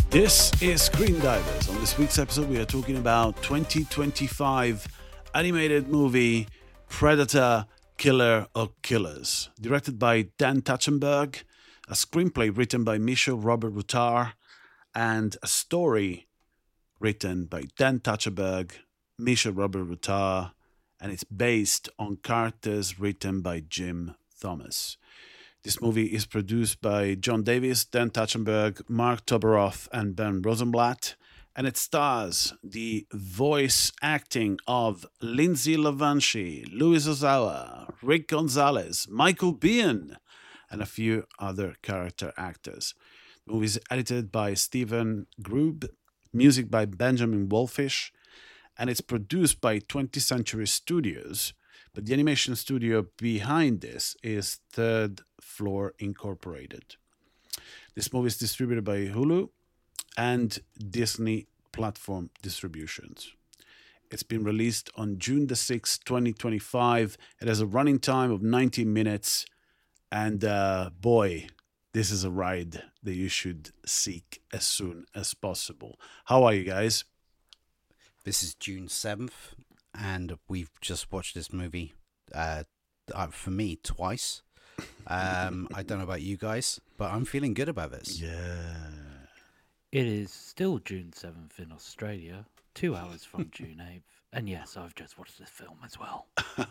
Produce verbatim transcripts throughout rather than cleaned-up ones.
This is Screen Divers. On this week's episode, we are talking about twenty twenty-five animated movie Predator: Killer of Killers, directed by Dan Trachtenberg, a screenplay written by Michael Robert Rutar, and a story written by Dan Trachtenberg, Michael Robert Rutar, and it's based on characters written by Jim Thomas. This movie is produced by John Davis, Dan Trachtenberg, Mark Toberoff, and Ben Rosenblatt, and it stars the voice acting of Lindsay Levanchi, Luis Ozawa, Rick Gonzalez, Michael Biehn, and a few other character actors. The movie is edited by Stephen Grube, music by Benjamin Wolfish, and it's produced by twentieth Century Studios. But the animation studio behind this is Third Floor Incorporated. This movie is distributed by Hulu and Disney Platform Distributions. It's been released on June the sixth, twenty twenty-five. It has a running time of ninety minutes. And uh, boy, this is a ride that you should seek as soon as possible. How are you guys? This is June seventh. And we've just watched this movie, uh, uh, for me, twice. Um, I don't know about you guys, but I'm feeling good about this. Yeah. It is still June seventh in Australia, two hours from June eighth. And yes, I've just watched this film as well.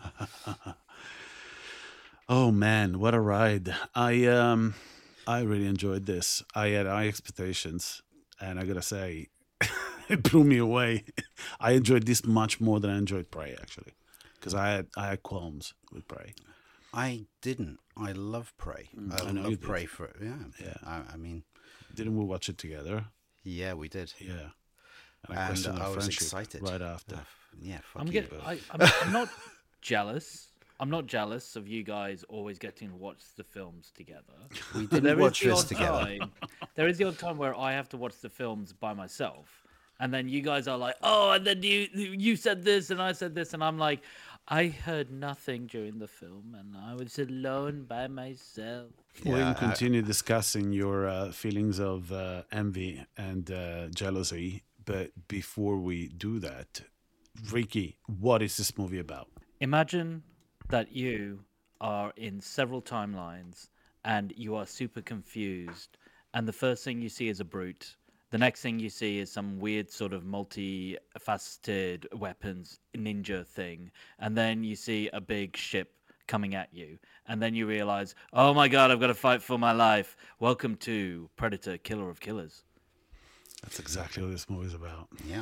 Oh, man, what a ride. I um, I really enjoyed this. I had high expectations, and I got to say, it blew me away. I enjoyed this much more than I enjoyed Prey, actually, because I had I had qualms with Prey. I didn't. I love Prey. Mm, I, I know love you did. Prey for yeah. Yeah. I, I mean, Didn't we watch it together? yeah, we did. Yeah. And, And questioned our I was friendship excited right after. Uh, yeah, fuck I'm you get, both. I, I'm, I'm not jealous. I'm not jealous of you guys always getting to watch the films together. we But didn't is watch the this odd together. time- there is the odd time where I have to watch the films by myself. And then you guys are like, oh, and then you you said this and I said this. And I'm like, I heard nothing during the film and I was alone by myself. we Yeah, can I- continue discussing your uh, feelings of uh, envy and uh, jealousy. But before we do that, Ricky, what is this movie about? Imagine that you are in several timelines and you are super confused. And the first thing you see is a brute. The next thing you see is some weird sort of multi-faceted weapons ninja thing. And then you see a big ship coming at you. And then you realize, oh my God, I've got to fight for my life. Welcome to Predator: Killer of Killers. That's exactly what this movie is about. Yeah.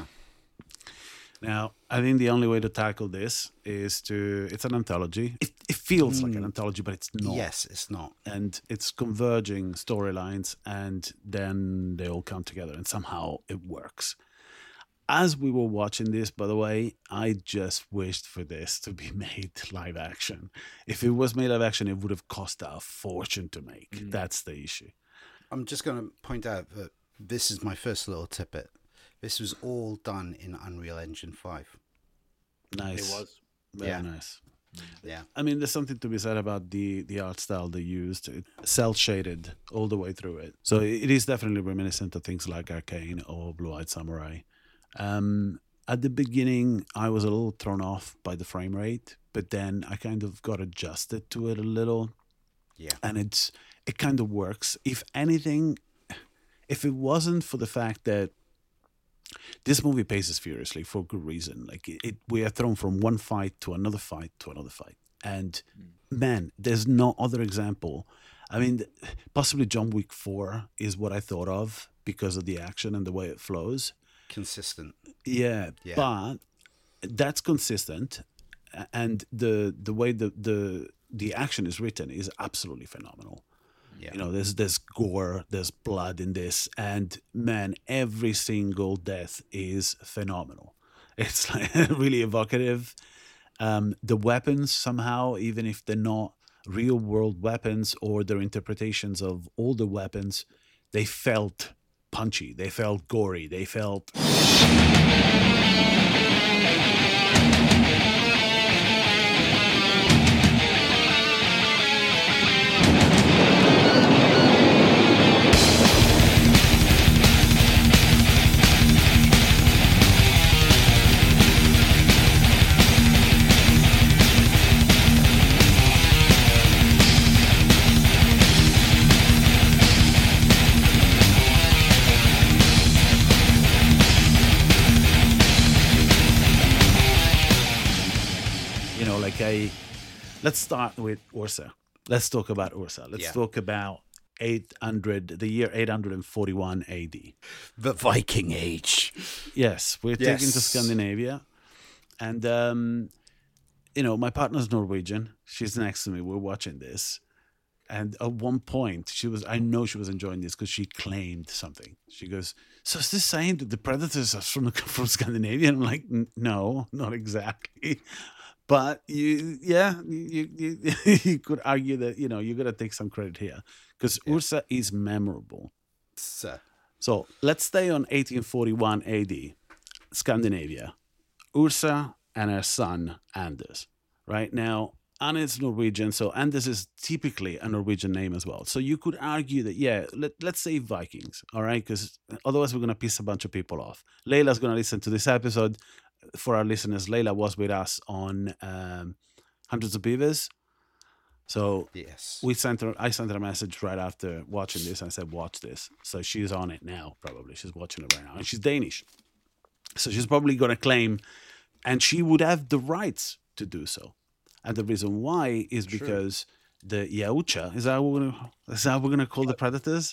Now, I think the only way to tackle this is to, it's an anthology. It, it feels like an anthology, but it's not. Yes, it's not. And it's converging storylines, and then they all come together, and somehow it works. As we were watching this, by the way, I just wished for this to be made live action. If it was made live action, it would have cost a fortune to make. Mm. That's the issue. I'm just going to point out that this is my first little tidbit. This was all done in Unreal Engine five. Nice. It was. Very Yeah. nice. Yeah. I mean, there's something to be said about the, the art style they used. It cel-shaded all the way through it. So it is definitely reminiscent of things like Arcane or Blue-Eyed Samurai. Um, at the beginning, I was a little thrown off by the frame rate, but then I kind of got adjusted to it a little. Yeah. And it's it kind of works. If anything, if it wasn't for the fact that this movie paces furiously for good reason. Like it, it, we are thrown from one fight to another fight to another fight, and man, there's no other example. I mean, possibly John Wick four is what I thought of because of the action and the way it flows. Consistent. Yeah, Yeah. but that's consistent, a- and the the way the the the action is written is absolutely phenomenal. Yeah. You know, there's there's gore, there's blood in this, and man, every single death is phenomenal. It's like really evocative. Um, the weapons somehow, even if they're not real world weapons or their interpretations of all the weapons, they felt punchy, they felt gory, they felt. let's start with Ursa. Let's talk about Ursa. Let's Yeah. talk about eight hundred, the year eight hundred forty-one A D. The Viking Age. Yes, we're taken to Yes. Scandinavia. And, um, you know, my partner's Norwegian. She's next to me. We're watching this. And at one point, she was, I know she was enjoying this because she claimed something. She goes, so is this saying that the predators are from, from Scandinavia? And I'm like, "N- no, not exactly. But you, yeah, you, you, you could argue that, you know, you got to take some credit here because Ursa is memorable. So, So let's stay on eighteen forty-one A D, Scandinavia. Ursa and her son, Anders. Right now, Anna is Norwegian, so Anders is typically a Norwegian name as well. So you could argue that, yeah, let, let's say Vikings, all right? Because otherwise we're going to piss a bunch of people off. Layla's going to listen to this episode. For our listeners, Layla was with us on um, Hundreds of Beavers. So yes. we sent her. I sent her a message right after watching this. I said, "Watch this." So she's on it now. Probably she's watching it right now, and she's Danish, so she's probably going to claim, and she would have the rights to do so. And the reason why is because the Yautja is that how we're gonna is that how we're gonna call the predators?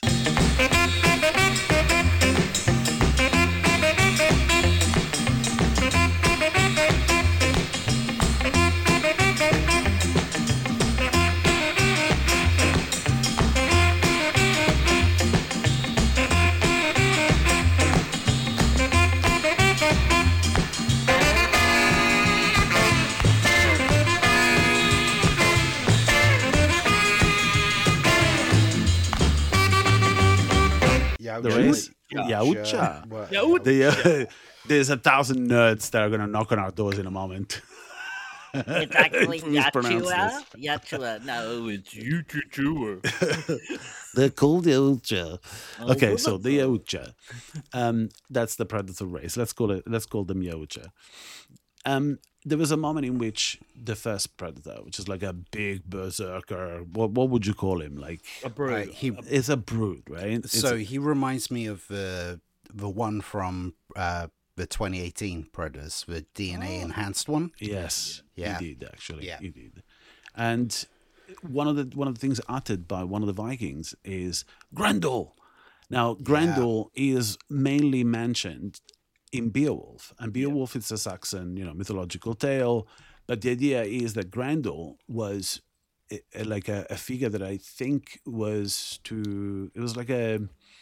Yeah, The race? Yautja. What- Yautja. The, uh, there's a thousand nerds that are gonna knock on our doors in a moment. It's actually Mispronounce Yachua. Yachua. No, it's Yuchua. They're called Yautja. Oh, Okay, so the Yautja, um, that's the predator race. Let's call it. Let's call them Yautja. Um, there was a moment in which the first predator, which is like a big berserker, what what would you call him? Like A brew. Right, he, it's a brood, right? It's so he reminds me of the the one from uh, the twenty eighteen Predators, the D N A enhanced one. yes, Yeah. he did actually. Yeah. He did. And one of the one of the things uttered by one of the Vikings is Grendel. Now Grendel is mainly mentioned in Beowulf, and Beowulf is a Saxon, you know, mythological tale. But the idea is that Grendel was eh, eh, like a, a figure that I think was to it was like a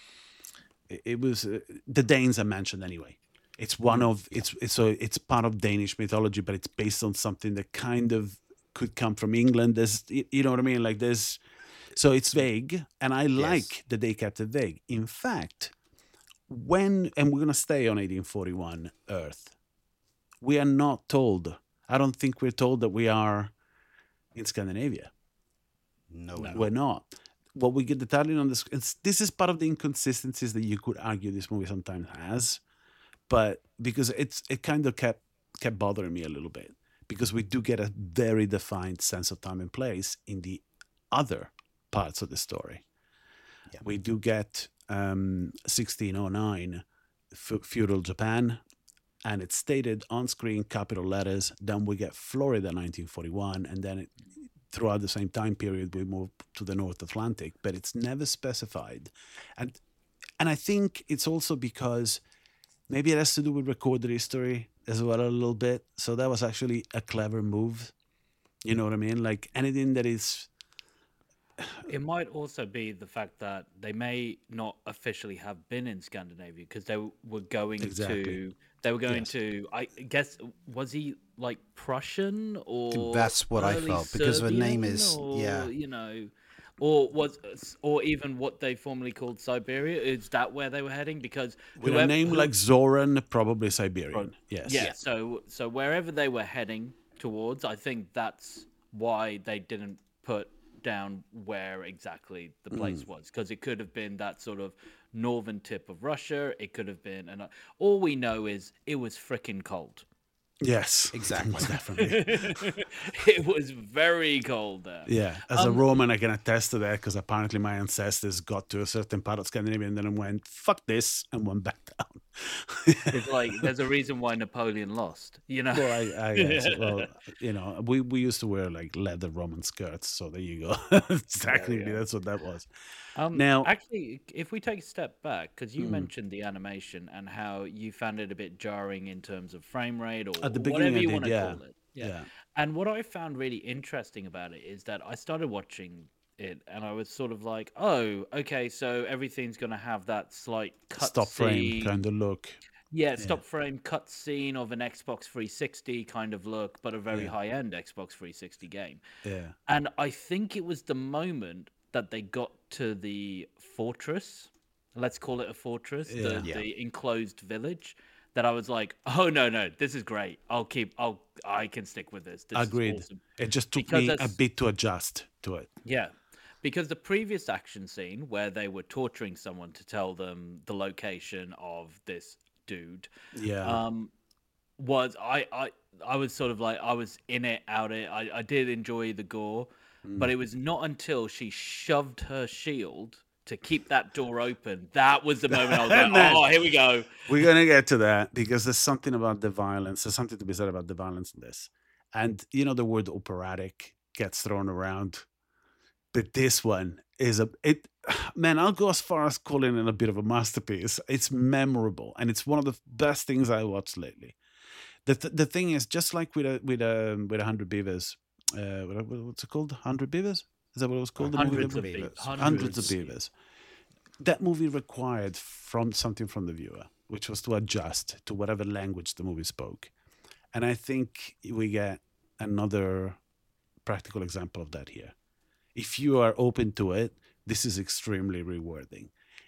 it was uh, the Danes are mentioned anyway. It's one of it's, it's so it's part of Danish mythology, but it's based on something that kind of could come from England. There's y- you know what I mean, like there's so it's vague, and I like that they kept it vague. In fact, when and we're gonna stay on eighteen forty-one Earth, we are not told. I don't think we're told that we are in Scandinavia. No, we're We're not. What we get the title on this, it's, this is part of the inconsistencies that you could argue this movie sometimes has, but because it's it kind of kept kept bothering me a little bit because we do get a very defined sense of time and place in the other parts of the story. Yeah. We do get um, sixteen oh nine f- feudal Japan, and it's stated on screen capital letters. Then we get Florida nineteen forty-one, and then it, throughout the same time period we move to the North Atlantic, but it's never specified. And and I think it's also because maybe it has to do with recorded history as well a little bit. So that was actually a clever move. You know what I mean? Like anything that is It might also be the fact that they may not officially have been in Scandinavia because they were going Exactly. to. They were going Yes. to. I guess was he like Prussian or? That's what I early felt, because the name Serbian, is- or, yeah. You know, or was or even what they formerly called Siberia. Is that where they were heading? Because with a whoever- name who- like Zoran, probably Siberian. Yes. yeah, so so wherever they were heading towards, I think that's why they didn't put down where exactly the place was, because it could have been that sort of northern tip of Russia. It could have been, and all we know is it was freaking cold. Yes. Exactly. Most definitely. It was very cold there. Yeah. As a Roman, I can attest to that because apparently my ancestors got to a certain part of Scandinavia and then went, fuck this, and went back down. It's like there's a reason why Napoleon lost. You know. Well, I, I guess. Well, you know, we, we used to wear like leather Roman skirts, so there you go. Technically, yeah. that's what that was. Um, Now, actually, if we take a step back, because you mm, mentioned the animation and how you found it a bit jarring in terms of frame rate or at the beginning, whatever I you did, want to yeah, call it. Yeah. yeah. And what I found really interesting about it is that I started watching it and I was sort of like, oh, okay, so everything's going to have that slight Stop frame cutscene. kind of look. Yeah, Yeah, stop frame cutscene of an Xbox three sixty kind of look, but a very yeah, high end Xbox three sixty game. yeah, And I think it was the moment that they got to the fortress, let's call it a fortress, the yeah. Yeah. the enclosed village, that I was like, oh no, no, this is great. I'll keep I'll I can stick with this. This is Agreed. awesome. It just took Because me a that's bit to adjust to it. yeah. Because the previous action scene where they were torturing someone to tell them the location of this dude, Yeah. um, was I, I I was sort of like I was in it, out it. I, I did enjoy the gore, but Mm. it was not until she shoved her shield to keep that door open that was the moment I was like, Man, oh, here we go. we're gonna get to that because there's something about the violence. There's something to be said about the violence in this. And you know, the word operatic gets thrown around, but this one is a it. Man, I'll go as far as calling it a bit of a masterpiece. It's memorable, and it's one of the best things I watched lately. The th- the thing is, just like with a with a with a hundred beavers, uh, what, what- what's it called? Hundred beavers? Is that what it was called? The movie Hundreds that of we- beavers. Beavers. Hundreds Hundreds of of beavers. That movie required from something from the viewer, which was to adjust to whatever language the movie spoke. And I think we get another practical example of that here. If you are open to it, this is extremely rewarding.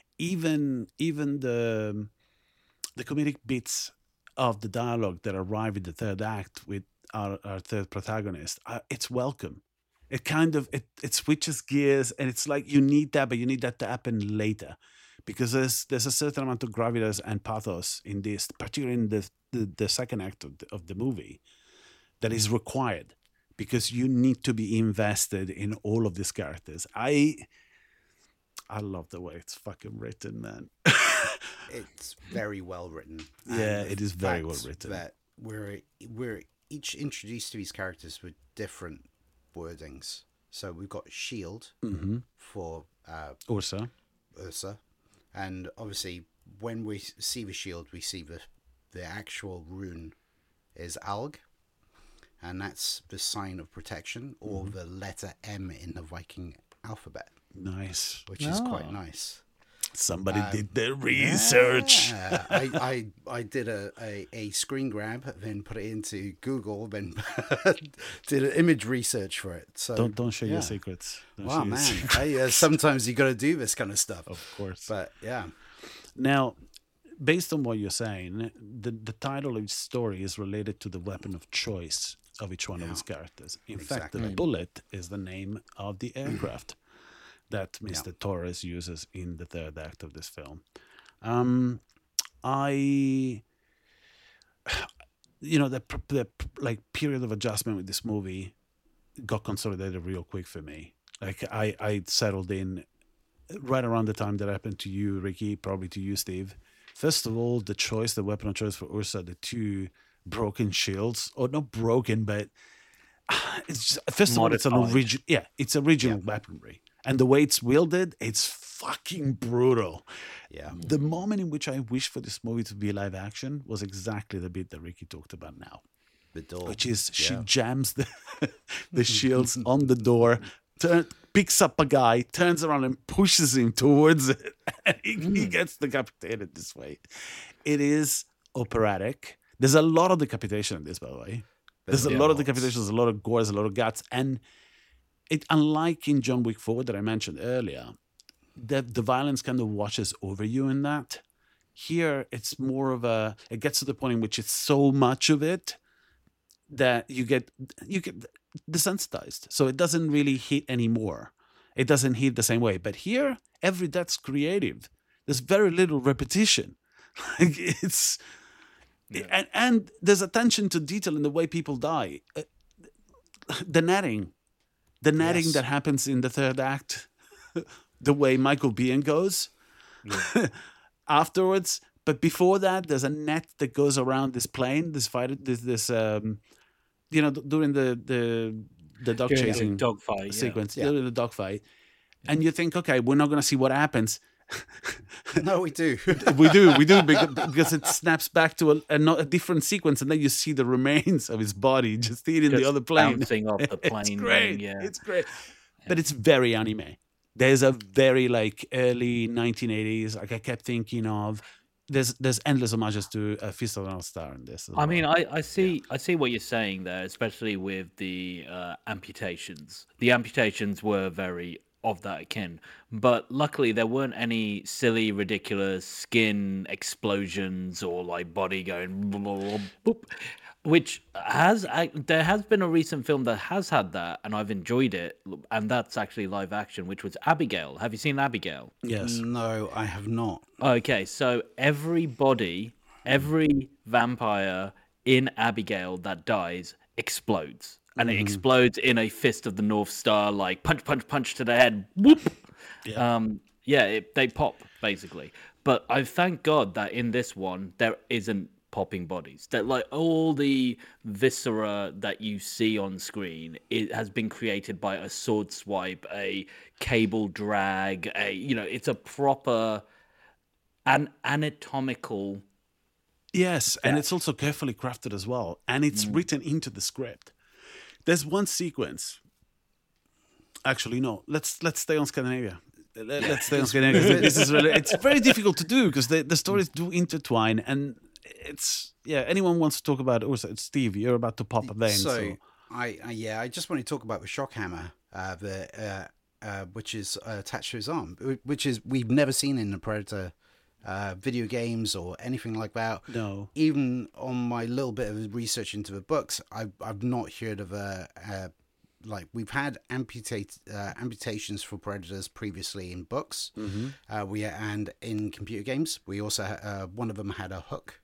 Even even the the comedic bits of the dialogue that arrive in the third act with our, our third protagonist, uh, it's welcome. It kind of it, it switches gears, and it's like you need that, but you need that to happen later, because there's there's a certain amount of gravitas and pathos in this, particularly in the the, the second act of the, of the movie, that is required because you need to be invested in all of these characters. I I love the way it's fucking written, man. It's very well written. Yeah, and it the is very well fact written. That we're we're each introduced to these characters with different wordings. So we've got shield Mm-hmm. for uh, Ursa. Ursa, and obviously when we see the shield, we see the the actual rune is Alg, and that's the sign of protection, or the letter M in the Viking alphabet, Nice. which is quite Oh. nice. Somebody Um, did their research. Yeah. I, I I did a, a, a screen grab, then put it into Google, then did an image research for it. So Don't don't share yeah. your secrets. Don't Wow, share your man! secrets. Hey, uh, sometimes you got to do this kind of stuff. Of course. But yeah, Now, based on what you're saying, the, the title of each story is related to the weapon of choice of each one of Yeah. these characters. In fact, the Exactly. bullet is the name of the aircraft that Mister Torres uses in the third act of this film. Um, I, you know, the, pr- the pr- like period of adjustment with this movie got consolidated real quick for me. Like I, I settled in right around the time that happened to you, Ricky, probably to you, Steve. First of all, the choice, the weapon of choice for Ursa, the two broken shields, or not broken, but it's just, first of all, it's an Modified. original, yeah, it's original weaponry, and the way it's wielded, it's fucking brutal. yeah, The moment in which I wish for this movie to be live action was exactly the bit that Ricky talked about now, the door. which is she Yeah. jams the the shields on the door, turn, picks up a guy, turns around and pushes him towards it, and he, he gets decapitated this way. It is operatic. There's a lot of decapitation in this, by the way. There's a Yeah, lot of lots. decapitations, there's a lot of gore, there's a lot of guts, and it, unlike in John Wick four that I mentioned earlier, the the violence kind of washes over you in that. Here, it's more of a. It gets to the point in which it's so much of it that you get you get desensitized, so it doesn't really hit anymore. It doesn't hit the same way. But here, every death's creative. There's very little repetition. Like it's. And, and there's attention to detail in the way people die. Uh, The netting, the netting Yes. that happens in the third act, the way Michael Biehn goes afterwards, but before that, there's a net that goes around this plane, this fighter, this this um, you know, d- during the the the dog During the chasing dogfight, yeah. sequence, Yeah. during the dogfight, and you think, okay, we're not going to see what happens. No, we do. we do, we do, because, because it snaps back to a, a, not a different sequence, and then you see the remains of his body just eating the Just other plane. bouncing off the It's plane great. wing, yeah. It's great, but it's very anime. There's a very like early nineteen eighties. Like I kept thinking of. There's there's endless homages to uh, Fist of the North Star in this. as I mean, well. I, I see I see what you're saying there, especially with the uh, amputations. The amputations were very of that akin, but luckily there weren't any silly, ridiculous skin explosions or like body going boop, boop, which has I, there has been a recent film that has had that, and I've enjoyed it, and that's actually live action, which was Abigail. Have you seen Abigail? Yes. No, I have not. Okay, so every body, every vampire in Abigail that dies explodes. And it explodes in a Fist of the North Star, like punch, punch, punch to the head. Whoop! Yeah. Um, yeah, it, they pop, basically. But I thank God that in this one, there isn't popping bodies. That, like, all the viscera that you see on screen, it has been created by a sword swipe, a cable drag, a, you know, it's a proper an anatomical. Yes, and it's also carefully crafted as well, and it's written into the script. There's one sequence. Actually, no. Let's let's stay on Scandinavia. Let- Let's stay on Scandinavia. This is really, it's very difficult to do because the, the stories do intertwine, and it's yeah. Anyone wants to talk about it? Also, it's Steve. You're about to pop a vein. So, So, I, I yeah, I just want to talk about the shock hammer, uh, the uh, uh, which is uh, attached to his arm, wh- which is we've never seen in the Predator uh, video games or anything like that. no. Even on my little bit of research into the books, I've I've not heard of a. a like we've had amputate uh, amputations for predators previously in books, Mm-hmm. uh, we and in computer games. We also ha- uh, one of them had a hook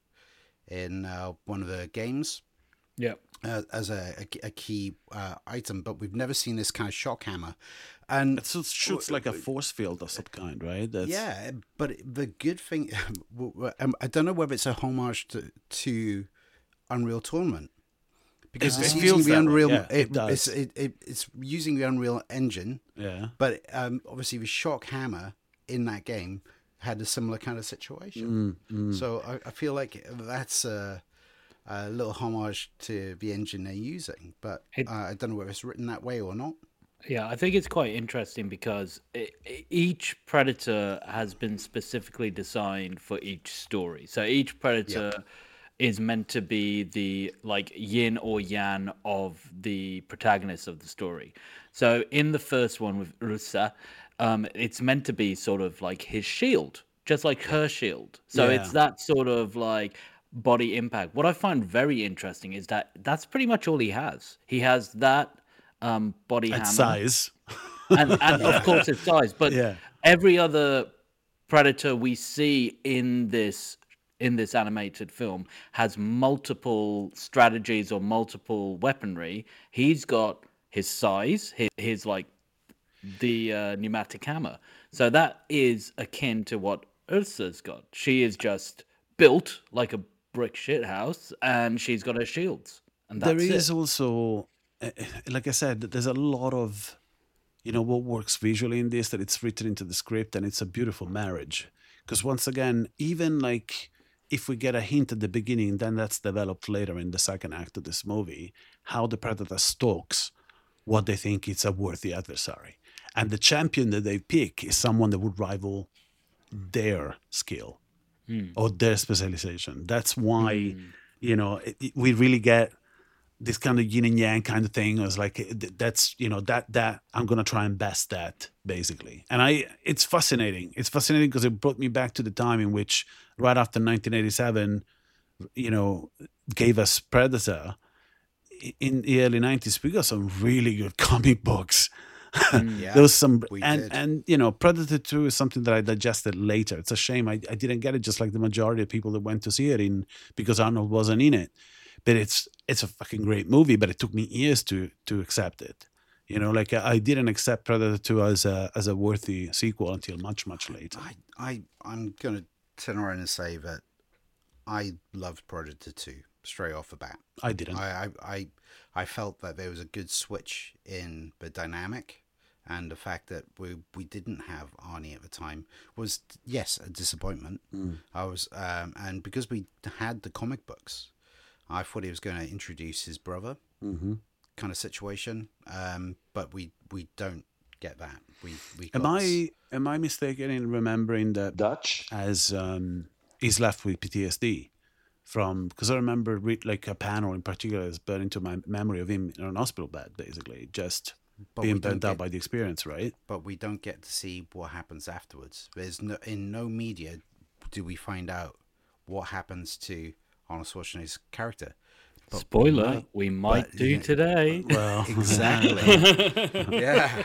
in uh, one of the games. Yeah. Uh, as a, a, a key uh, item, but we've never seen this kind of shock hammer. And It sort of shoots like a force field of some kind, right? That's, yeah, but the good thing, um, I don't know whether it's a homage to, to Unreal Tournament because It- it's it using feels the that way, Unreal. yeah, it it, does. it's, it, it, it's using the Unreal Engine, yeah. but um, obviously the shock hammer in that game had a similar kind of situation. Mm, So I, I feel like that's a, a little homage to the engine they're using, but It- uh, I don't know whether it's written that way or not. Yeah, I think it's quite interesting because e- e- each predator has been specifically designed for each story. So each predator is meant to be the like yin or yang of the protagonist of the story. So in the first one with Ursa, um, it's meant to be sort of like his shield, just like her shield. So Yeah. it's that sort of like body impact. What I find very interesting is that that's pretty much all he has. He has that um, body At hammer size. and, and of course its size. But Yeah. every other predator we see in this in this animated film has multiple strategies or multiple weaponry. He's got his size, his, his like the uh, pneumatic hammer. So that is akin to what Ursa's got. She is just built like a brick shit house, and she's got her shields. And that's There is it. also, uh, like I said, there's a lot of, you know, what works visually in this, that it's written into the script, and it's a beautiful marriage. Because once again, even like if we get a hint at the beginning, then that's developed later in the second act of this movie, how the predator stalks what they think is a worthy adversary. And the champion that they pick is someone that would rival their skill or their specialization. That's why, you know, it, it- we really get this kind of yin and yang kind of thing. It was like, it- that's, you know, that, that I'm going to try and best that basically. And I, it's fascinating. It's fascinating because it brought me back to the time in which right after nineteen eighty-seven, you know, gave us Predator. In the early nineties, we got some really good comic books. Yeah, There was some, we and did. and you know, Predator two is something that I digested later. It's a shame I, I didn't get it, just like the majority of people that went to see it in, because Arnold wasn't in it. But it's it's a fucking great movie. But it took me years to to accept it. You know, like I, I didn't accept Predator two as a as a worthy sequel until much much later. I, I, I'm going to turn around and say that I loved Predator two straight off the bat. I didn't. I, I, I, I felt that there was a good switch in the dynamic, and the fact that we we didn't have Arnie at the time was, yes, a disappointment. Mm. I was, um, and because we had the comic books, I thought he was going to introduce his brother, Mm-hmm. kind of situation. Um, but we we don't get that. We we. Am got- I am I mistaken in remembering that Dutch. as um, he's left with P T S D from, because I remember re- like a panel in particular is burned into my memory of him in an hospital bed, basically just But being we don't burnt out get- by the experience, right? But we don't get to see what happens afterwards. There's no in no media do we find out what happens to Arnold Schwarzenegger's character. But Spoiler, might- we might but, do yeah. today. Well, Exactly. yeah.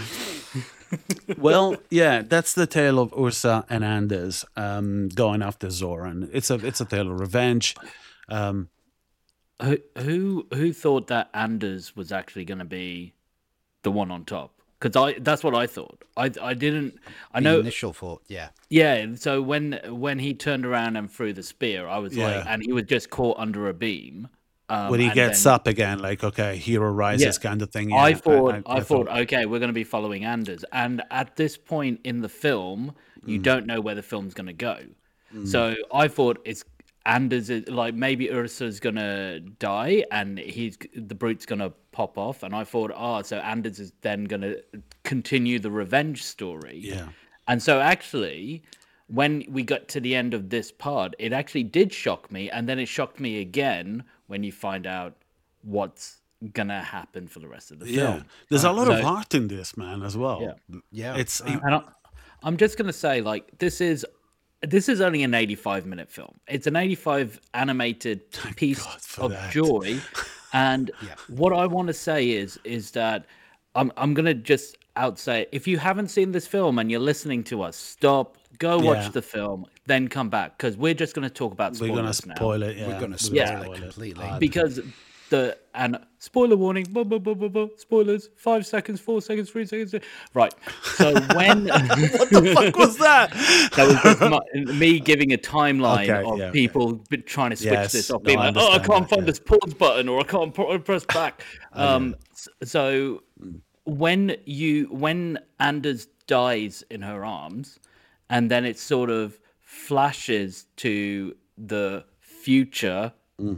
well, yeah, that's the tale of Ursa and Anders um, going after Zoran. It's a it's a tale of revenge. Um, Who who who thought that Anders was actually going to be the one on top? Because I that's what I thought. I I didn't. I The know. initial thought, yeah. Yeah. So when when he turned around and threw the spear, I was like, Yeah. and he was just caught under a beam. Um, when he and gets then- up again, like, okay, hero rises Yeah. kind of thing. I yeah, thought, I, thought, okay, we're going to be following Anders, and at this point in the film, you Mm. don't know where the film's going to go. So I thought it's Anders, is, like maybe Ursa's going to die, and he's the brute's going to pop off, and I thought, oh, so Anders is then going to continue the revenge story. Yeah. And so actually, when we got to the end of this part, it actually did shock me, and then it shocked me again when you find out what's gonna happen for the rest of the Yeah, film. there's a lot of So- heart in this, man, as well. Yeah. Yeah. It's And I, I'm just gonna say, like, this is this is only an eighty-five minute film. It's an eighty-five animated piece God for of that. joy. And what I want to say is is that I'm I'm gonna just outsay, if you haven't seen this film and you're listening to us, stop, go watch Yeah. the film, then come back, because we're just gonna talk about we're spoilers gonna now. spoil it. Yeah, We're gonna we're spoil Yeah. it completely. Because the and spoiler warning, blah, blah, blah, blah, blah, spoilers, five seconds, four seconds, three seconds. Right. So when What the fuck was that? that was just my, me giving a timeline Okay, of yeah, people b trying to switch Yes, this off, no, being I like, oh, I understand can't that, find yeah. this pause button, or I can't pr- press back. Um, s- so when you when Anders dies in her arms, and then it sort of flashes to the future.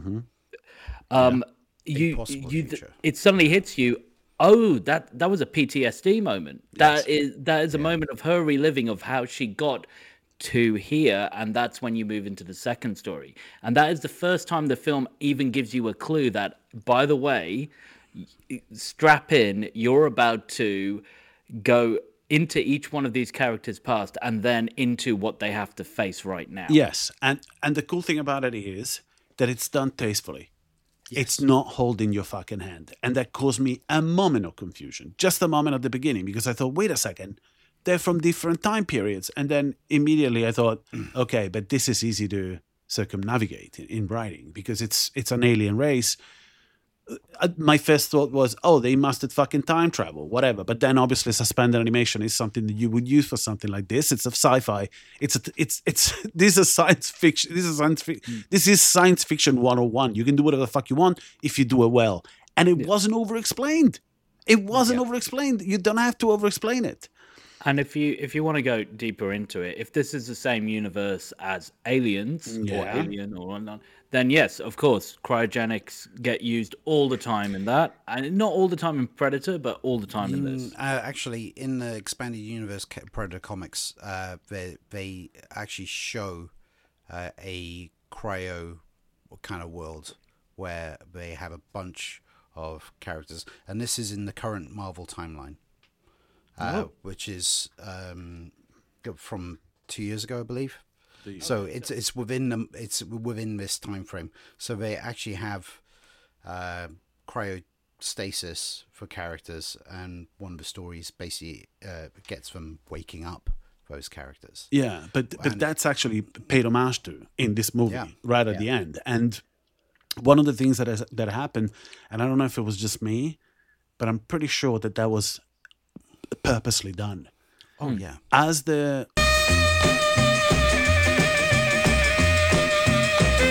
Um, you possible you future. it suddenly hits you. Oh, that that was a P T S D moment. That is that is a moment of her reliving of how she got to here, and that's when you move into the second story. And that is the first time the film even gives you a clue that, by the way, y- strap in, you're about to go into each one of these characters' past and then into what they have to face right now. Yes, and and the cool thing about it is that it's done tastefully. It's not holding your fucking hand, and that caused me a moment of confusion, just a moment at the beginning, because I thought, wait a second, they're from different time periods, and then immediately I thought, okay, but this is easy to circumnavigate in, in writing because it's it's an alien race. Uh, my first thought was, oh, they must have fucking time travel, whatever. But then obviously suspended animation is something that you would use for something like this. It's a sci-fi. It's a, it's it's this is science fiction. This is science fiction. This is science fiction one oh one. You can do whatever the fuck you want if you do it well. And it wasn't over-explained. It wasn't over-explained. You don't have to over-explain it. And if you if you want to go deeper into it, if this is the same universe as Aliens or Yeah. Alien or whatnot, then yes, of course, cryogenics get used all the time in that, and not all the time in Predator, but all the time in this. Mm, uh, actually, in the expanded universe ca- Predator comics, uh, they they actually show uh, a cryo kind of world where they have a bunch of characters, and this is in the current Marvel timeline, uh, which is um, from two years ago, I believe. So it's it's within them. It's within this time frame. So they actually have uh, cryostasis for characters, and one of the stories basically uh, gets them waking up those characters. Yeah, but but And- that's actually paid homage to in this movie Yeah, right at the end. And one of the things that has, that happened, and I don't know if it was just me, but I'm pretty sure that that was purposely done. Oh yeah, As the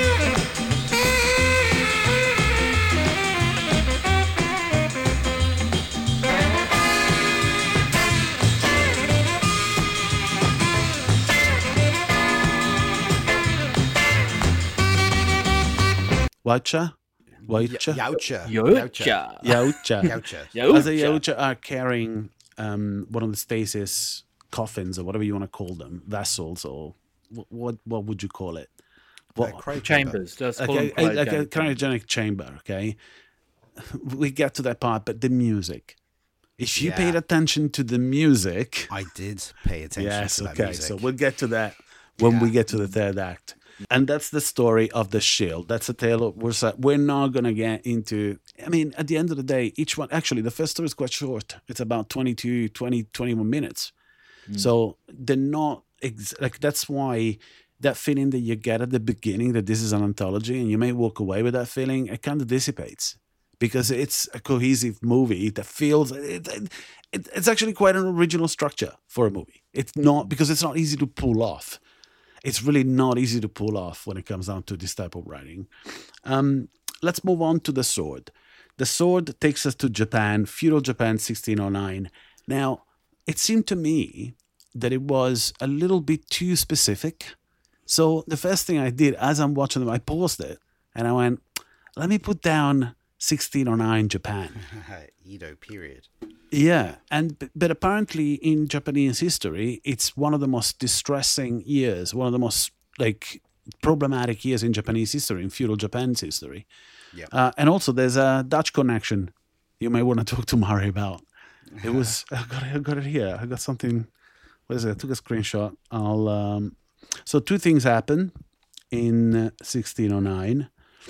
Waucha, Waucha, Yautja. Yautja. Yautja. Yautja. As the Yautja are carrying um, one of the stasis coffins or whatever you want to call them, vessels, or what what, what would you call it? What, Uh, cryo chamber. Chambers. Let's like call a, them a- like a cryogenic cryogenic chamber, okay? We get to that part, but the music. If you Yeah. paid attention to the music, I did pay attention yes, to that okay, music. so we'll get to that when we Yeah. get to the third act. And that's the story of the Shield. That's a tale of we're, sa- we're not going to get into. I mean, at the end of the day, each one, actually, the first story is quite short. It's about twenty-two, twenty, twenty-one minutes. So they're not, ex- like, that's why that feeling that you get at the beginning that this is an anthology and you may walk away with that feeling, it kind of dissipates because it's a cohesive movie that feels, it, it, it's actually quite an original structure for a movie. It's not, because it's not easy to pull off. It's really not easy to pull off when it comes down to this type of writing. Um, let's move on to The Sword. The Sword takes us to Japan, feudal Japan, sixteen oh nine. Now, it seemed to me that it was a little bit too specific. So the first thing I did as I'm watching them, I paused it and I went, let me put down sixteen oh nine Japan. Edo period. Yeah, and b- but apparently in Japanese history, it's one of the most distressing years, one of the most like problematic years in Japanese history, in feudal Japan's history. Yeah. Uh, and also, there's a Dutch connection you may want to talk to Mari about. It was I got it, I got it here. I got something. What is it? I took a screenshot. I'll. Um, so two things happened in uh, sixteen oh nine.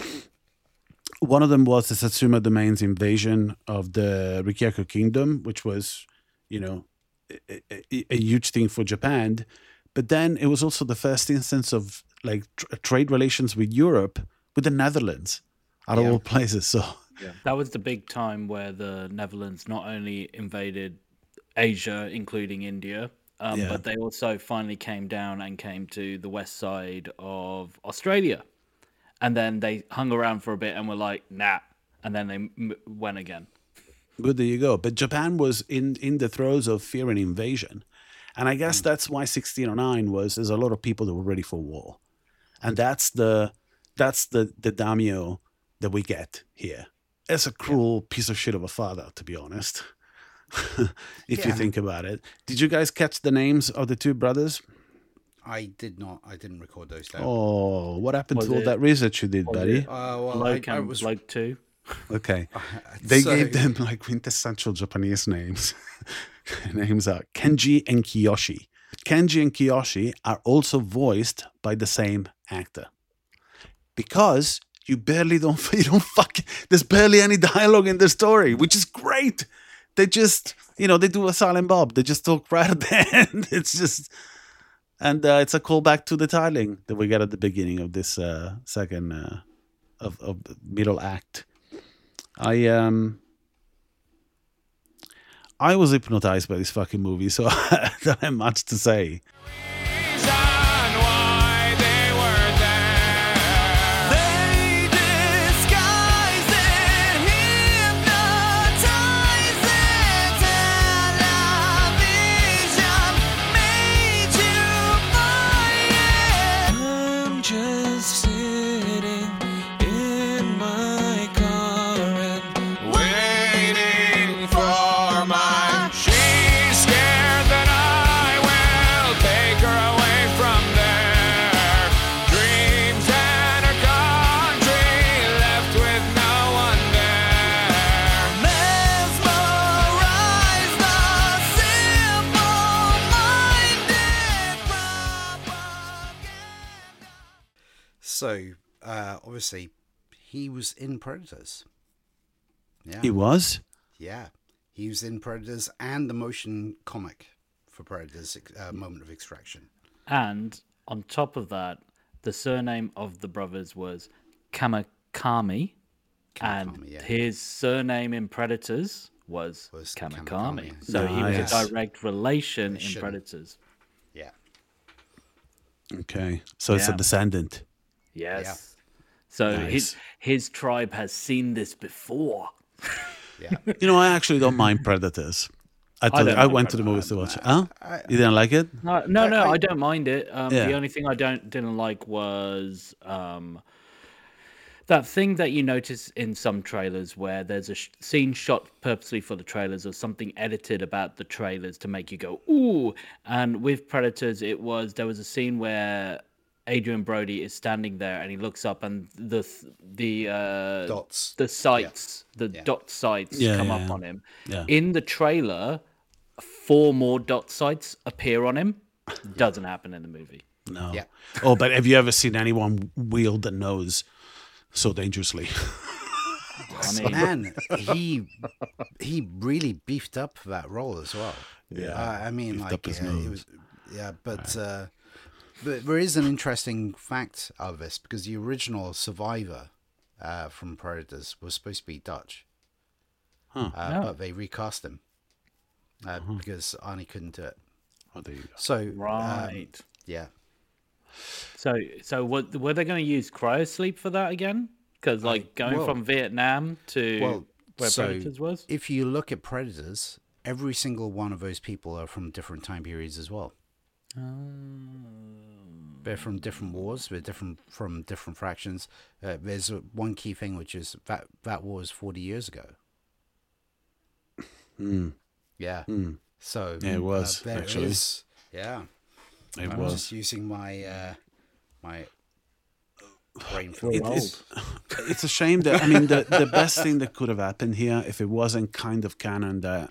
One of them was the Satsuma Domain's invasion of the Rikyaku Kingdom, which was, you know, a, a, a huge thing for Japan. But then it was also the first instance of like tr- trade relations with Europe, with the Netherlands, out of Yeah. all places. So That was the big time where the Netherlands not only invaded Asia, including India, um, Yeah. but they also finally came down and came to the west side of Australia. And then they hung around for a bit and were like, nah. And then they m- went again. But there you go. But Japan was in, in the throes of fear and invasion. And I guess that's why sixteen oh nine was, there's a lot of people that were ready for war. And that's the that's the, the daimyo that we get here. It's a cruel piece of shit of a father, to be honest, if you Yeah. think about it. Did you guys catch the names of the two brothers? I did not. I didn't record those down. Oh, what happened Was to all it- that research you did, was buddy? it- Uh, well, Bloke I, I and was. Bloke two. Okay. They so- gave them like quintessential Japanese names. Names are Kenji and Kiyoshi. Kenji and Kiyoshi are also voiced by the same actor. Because you barely don't, you don't fuck, there's barely any dialogue in the story, which is great. They just, you know, they do a silent Bob. They just talk right at the end. It's just, and uh, it's a callback to the titling that we get at the beginning of this uh, second, uh, of, of the middle act. I, um, I was hypnotized by this fucking movie, so I don't have much to say. I'm just sitting in my car and waiting for my. She's scared that I will take her away from there. Dreams and her country left with no one there. Mesmerize the simple-minded propaganda. So, uh, obviously, he was in Predators. Yeah. He was? Yeah. He was in Predators and the motion comic for Predators, uh, Moment of Extraction. And on top of that, the surname of the brothers was Kamakami. And Kamakami, yeah. his surname in Predators was, Was Kamakami. Kamakami. So he was Nice. a direct relation in Relation. Predators. Yeah. Okay. So it's a Yeah. descendant. Yes. So Nice. his his tribe has seen this before. Yeah. You know, I actually don't mind Predators. I, told you, don't I mind went to the movies to watch it. Huh? You didn't like it? No, no, no I- I, don't mind it. Um, Yeah. The only thing I don't didn't like was um, that thing that you notice in some trailers where there's a sh- scene shot purposely for the trailers or something edited about the trailers to make you go ooh. And with Predators, it was there was a scene where Adrian Brody is standing there and he looks up and the th- the uh, Dots. the sights, the Yeah. dot sights Yeah, come yeah, up yeah. on him. Yeah. In the trailer, four more dot sights appear on him. Doesn't happen in the movie. No. Yeah. Oh, but have you ever seen anyone wield a nose so dangerously? I mean, Man, he he really beefed up that role as well. Yeah, uh, I mean, beefed like up his uh, it nose. was, yeah, but uh, but there is an interesting fact of this because the original survivor uh, from Predators was supposed to be Dutch, Huh. uh, Yeah. but they recast him uh, because Arnie couldn't do it. Oh, there you go. So um, right. yeah, So, so what were they going to use cryosleep for that again? Because like going well- from Vietnam to well, where so Predators was. if you look at Predators, every single one of those people are from different time periods as well. They're from different wars. They're different from different fractions. Uh, there's uh, one key thing, which is that that war is forty years ago. Mm, Yeah. mm. So Yeah, it was, there actually. is- yeah. It I'm was. just using my uh, my brain for We're It old. is. It's a shame that I mean the the best thing that could have happened here if it wasn't kind of canon that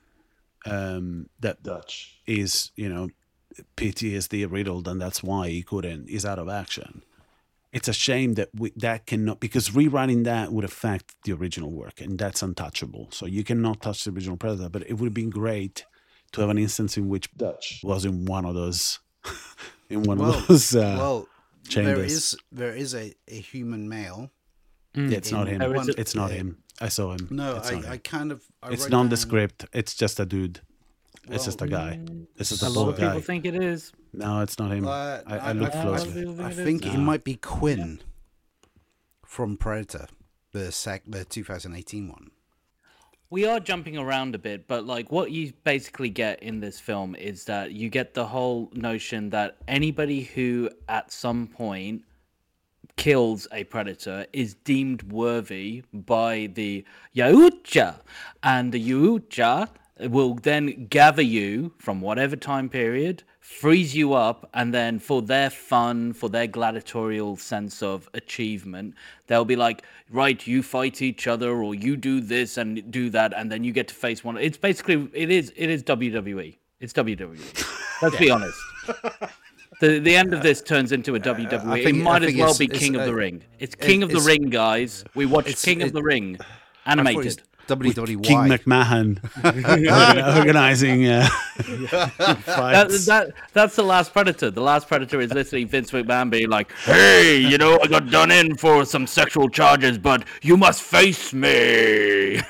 um that Dutch is you know P T S D riddled and that's why he couldn't he's out of action. It's a shame that we, that cannot because rewriting that would affect the original work and that's untouchable. So you cannot touch the original Predator, but it would have been great to have an instance in which Dutch was in one of those in one well, of those. Uh, well, there chambers. is there is a, a human male. yeah, it's not him. There is a- It's not him. I saw him. No, it's not I, I him. kind of I It's wrote nondescript. It's just a dude. it's just a guy. This is A a lot bald of people guy. think it is. No, it's not him. Uh, I, I I- looked I- closely. people I think it think is. it No. might be Quinn from Predator, the sec the twenty eighteen one. We are jumping around a bit, but like what you basically get in this film is that you get the whole notion that anybody who at some point kills a predator is deemed worthy by the Yautja, and the Yautja will then gather you from whatever time period, freeze you up, and then for their fun, for their gladiatorial sense of achievement, they'll be like, right, you fight each other, or you do this and do that, and then you get to face one. It's basically, it is, it is W W E. It's W W E. Let's be honest. The the end of this turns into a W W E. think- it I might as think well it's- be it's, King of the uh, Ring. It's King of the it's- Ring, guys. We watched it's- King of it- the Ring, I thought it was animated. W W Y. King McMahon organizing uh, That, fights. that that's the last Predator. The last Predator is literally Vince McMahon being like, "Hey, you know, I got done in for some sexual charges, but you must face me."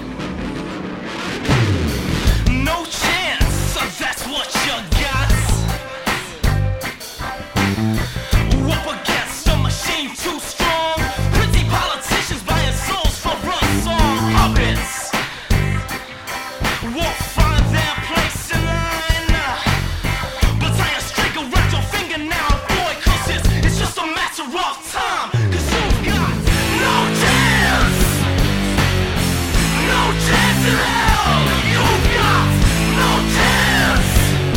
No chance, so that's what you got. Up against a machine too strong. Pretty politicians buying souls for run song puppets. Won't find their place in line. But tie a string around your finger now, boy, cause it's, it's just a matter of time. Cause you've got no chance. No chance in hell. You've got no chance.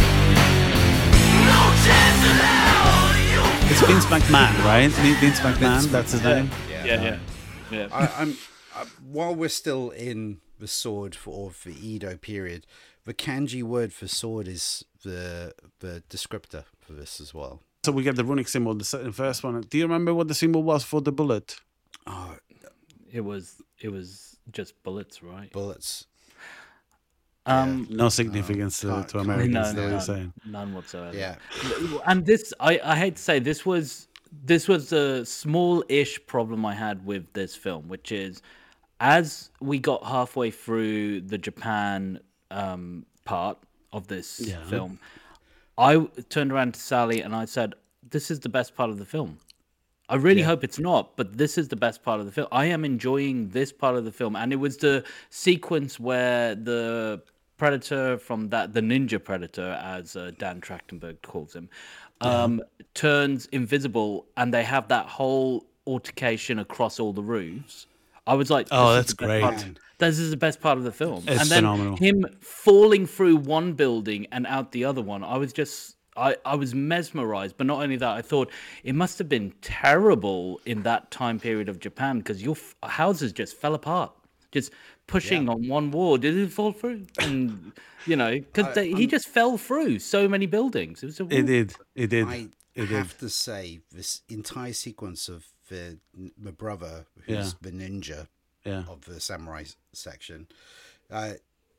No chance in hell. You've It's Vince McMahon, right? Vince McMahon, that's his name. Yeah, yeah, yeah. I, I'm I, while we're still in the sword for of the Edo period, the kanji word for sword is the the descriptor for this as well. So we get the runic symbol, the se- the first one. Do you remember what the symbol was for the bullet? Oh, It was it was just bullets, right? bullets. Um, No significance to, can't- to can't- Americans, no, is that what no, you're none, saying? none whatsoever. Yeah. And this, I, I hate to say, this was this was a small-ish problem I had with this film, which is as we got halfway through the Japan um, part of this Yeah. film, I w- turned around to Sally and I said, "This is the best part of the film." I really hope it's not, but this is the best part of the film. I am enjoying this part of the film, and it was the sequence where the predator from that, the ninja predator, as uh, Dan Trachtenberg calls him, um, turns invisible, and they have that whole altercation across all the roofs. I was like, Oh, this is that's the best part- great. This is the best part of the film. It's and then phenomenal. him falling through one building and out the other one. I was just, I, I was mesmerized. But not only that, I thought it must have been terrible in that time period of Japan because your f- houses just fell apart, just pushing on one wall. Did it fall through? And you know, because he just fell through so many buildings. It was a It did. It did. I it have did. to say, this entire sequence of the, my brother, who's Yeah. the ninja Yeah. of the samurai s- section, uh,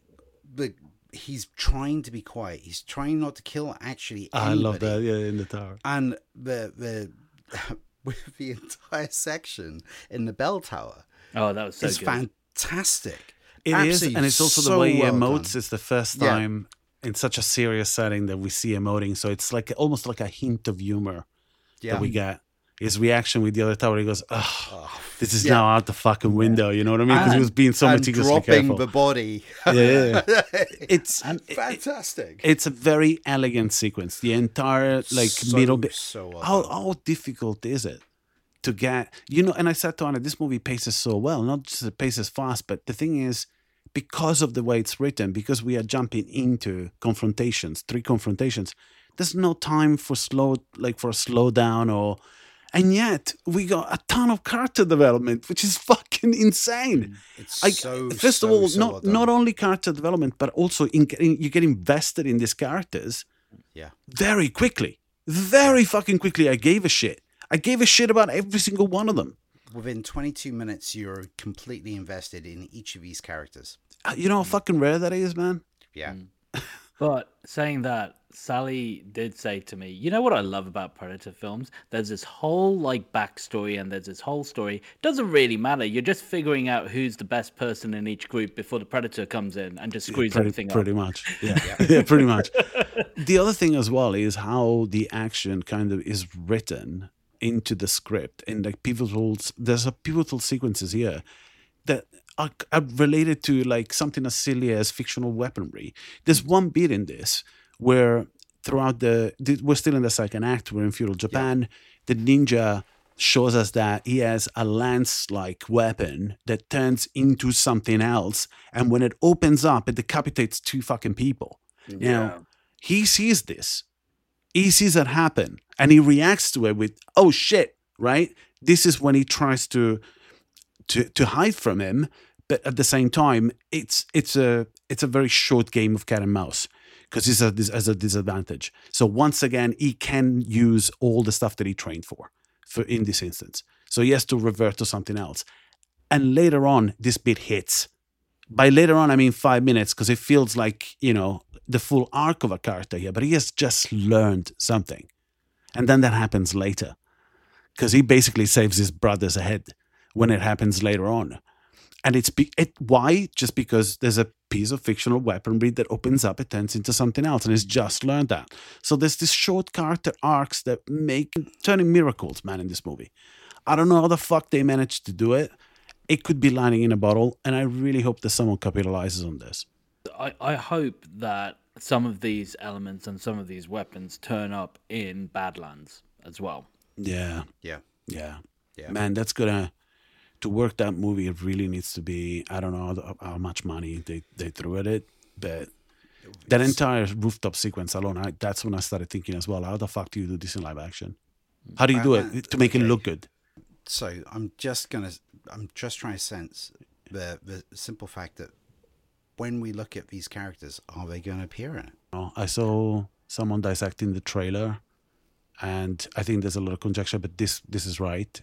but he's trying to be quiet. He's trying not to kill actually anybody. I love that. Yeah, in the tower. And the the with the entire section in the bell tower Oh, that was so is good. fantastic. It is, Absolutely and it's also the so way he well emotes. done. It's the first Yeah. time in such a serious setting that we see emoting. So it's like almost like a hint of humor Yeah. that we get. His reaction with the other tower, he goes, "Oh, this is Yeah. now out the fucking window." You know what I mean? Because he And- was being so and meticulously dropping careful. the body. Yeah, yeah, yeah. It's fantastic. it's a very elegant sequence. The entire like So, middle bit. so well how done. how difficult is it to get? You know, and I said to Anna, this movie paces so well. Not just it paces fast, but the thing is, because of the way it's written, because we are jumping into confrontations, three confrontations. There's no time for slow, like for a slowdown or. And yet, we got a ton of character development, which is fucking insane. It's I, so, first so, of all, so not well done. not only character development, but also in getting, you get invested in these characters Yeah. very quickly. Very fucking quickly. I gave a shit. I gave a shit about every single one of them. Within twenty-two minutes, you're completely invested in each of these characters. Uh, You know how fucking rare that is, man? Yeah. But saying that, Sally did say to me, you know what I love about Predator films? There's this whole like backstory and there's this whole story. Doesn't really matter. You're just figuring out who's the best person in each group before the Predator comes in and just screws pretty, everything pretty up. much. Yeah. yeah, pretty much. The other thing as well is how the action kind of is written into the script and like pivotal. There's a pivotal sequences here that are, are related to like something as silly as fictional weaponry. There's one bit in this where throughout the th- we're still in the second act. We're in feudal Japan. The ninja shows us that he has a lance-like weapon that turns into something else, and when it opens up, it decapitates two fucking people. Now he sees this. He sees it happen, and he reacts to it with "Oh shit!" Right? This is when he tries to to to hide from him, but at the same time, it's it's a it's a very short game of cat and mouse because he's at this as a disadvantage. So once again, he can use all the stuff that he trained for, for in this instance. So he has to revert to something else. And later on, this bit hits. By later on, I mean five minutes, because it feels like, you know, the full arc of a character here, but he has just learned something. And then that happens later, because he basically saves his brother's head when it happens later on. And it's be- it, why? Just because there's a piece of fictional weaponry that opens up, it turns into something else, and he's just learned that. So there's this short character arcs that make turning miracles, man, in this movie. I don't know how the fuck they managed to do it. It could be lightning in a bottle, and I really hope that someone capitalizes on this. I, I hope that some of these elements and some of these weapons turn up in Badlands as well. Yeah, Yeah. yeah, Yeah. man, that's gonna to work that movie. It really needs to be. I don't know how, how much money they they threw at it, but that entire rooftop sequence alone, I, that's when I started thinking as well. How the fuck do you do this in live action? How do you do Batman- it to make it okay. look good? So I'm just gonna, I'm just trying to sense the the simple fact that when we look at these characters, are they going to appear in it? Oh, I saw someone dissecting the trailer, and I think there's a lot of conjecture, but this this is right.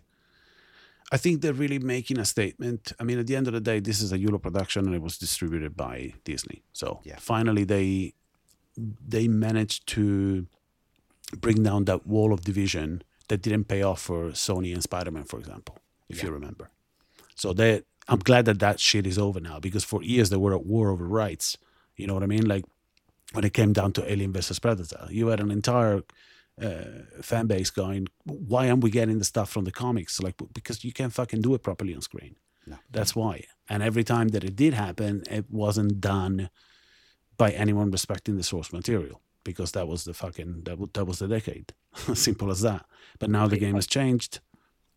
I think they're really making a statement. I mean, at the end of the day, this is a Euro production, and it was distributed by Disney. So Yeah. finally, they they managed to bring down that wall of division that didn't pay off for Sony and Spider-Man, for example, if you remember. So they, I'm glad that that shit is over now, because for years they were at war over rights. You know what I mean? Like when it came down to Alien versus Predator, you had an entire uh, fan base going, "Why aren't we getting the stuff from the comics?" Like, because you can't fucking do it properly on screen. No. That's why. And every time that it did happen, it wasn't done by anyone respecting the source material, because that was the fucking that, w- that was the decade. Simple as that. But now the game has changed.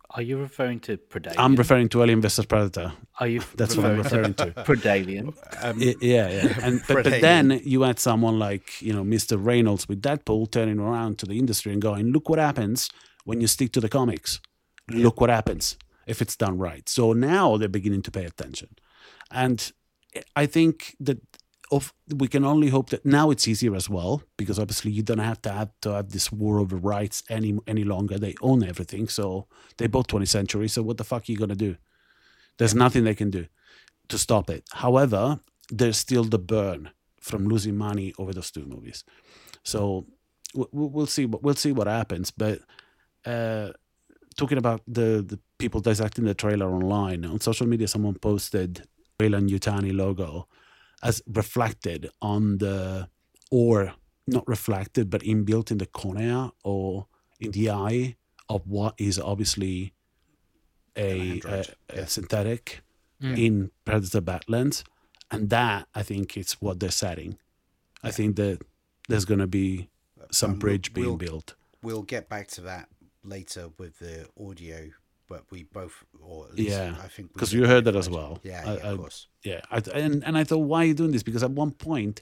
Are you referring to Predalien? I'm referring to Alien versus Predator. Are you That's what I'm referring to. Predalien? Um, Y- yeah, yeah. And but, but Predalien. then you had someone like, you know, Mister Reynolds with Deadpool turning around to the industry and going, look what happens when you stick to the comics. Look what happens if it's done right. So now they're beginning to pay attention. And I think that of we can only hope that now it's easier as well, because obviously you don't have to have to have this war over rights any any longer. They own everything. So they bought twentieth century. So what the fuck are you going to do? There's nothing they can do to stop it. However, there's still the burn from losing money over those two movies. So we'll, we'll see what we'll see what happens. But uh, talking about the, the people dissecting the trailer online on social media, someone posted Weyland Yutani logo as reflected on the, or not reflected, but inbuilt in the cornea or in the eye of what is obviously a, An a, android, a yeah. synthetic in Predator Badlands. And that, I think, it's what they're setting. I think that there's going to be some Um, bridge being we'll- built. We'll get back to that later with the audio, but we both, or at least Yeah, I think we because did you heard that as notify- well. Yeah, I- yeah, I- of course. Yeah, I, and and I thought, why are you doing this? Because at one point,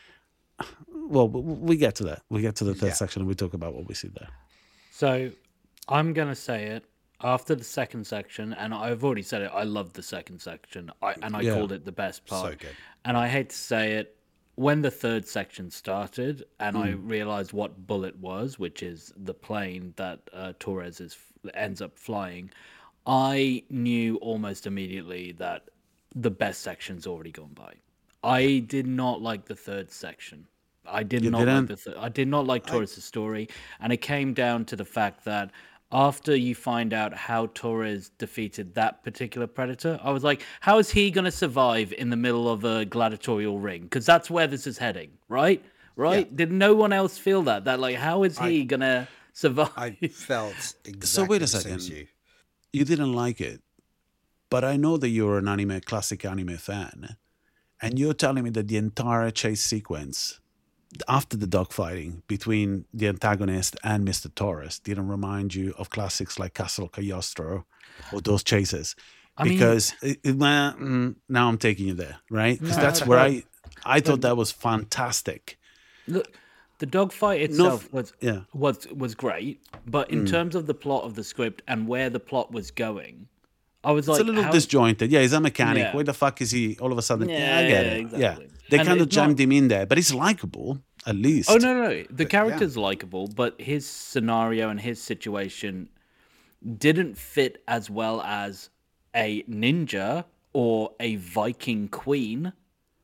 well, w- w- we get to that. We get to the third Yeah. section and we talk about what we see there. So I'm going to say it after the second section, and I've already said it. I love the second section, I, and I Yeah. called it the best part. So good. And I hate to say it, when the third section started, and I Hmm. realized what Bullet was, which is the plane that uh, Torres is ends up flying, I knew almost immediately that the best section's already gone by. I did not like the third section. I did You not didn't? like the th- I did not like Torres' story, and it came down to the fact that after you find out how Torres defeated that particular predator, I was like, how is he going to survive in the middle of a gladiatorial ring? Because that's where this is heading, right? Right? Did no one else feel that? That like, how is he going to survive? I felt exactly So wait a the same as second. you. You didn't like it, but I know that you're an anime, classic anime fan, and you're telling me that the entire chase sequence after the dogfighting between the antagonist and Mister Torres didn't remind you of classics like Castle Cagliostro or those chases. I mean- Because it, it- well, mm, now I'm taking you there, right? Because No, that's where but- I I thought that was fantastic. Look, the dogfight itself was yeah. was was great, but in terms of the plot of the script and where the plot was going, I was It's like, a little how- disjointed. Yeah, he's a mechanic. Yeah. Why the fuck is he all of a sudden? Yeah, Yeah, I get yeah, it. exactly. Yeah, they And kind of it's not- jammed him in there, but he's likable at least. Oh no, no, the character's likable, but his scenario and his situation didn't fit as well as a ninja or a Viking queen.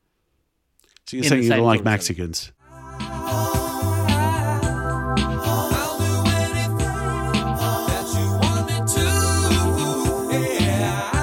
So you're in saying the you don't same like sort of Mexicans? I'll do anything that you want me to. Yeah,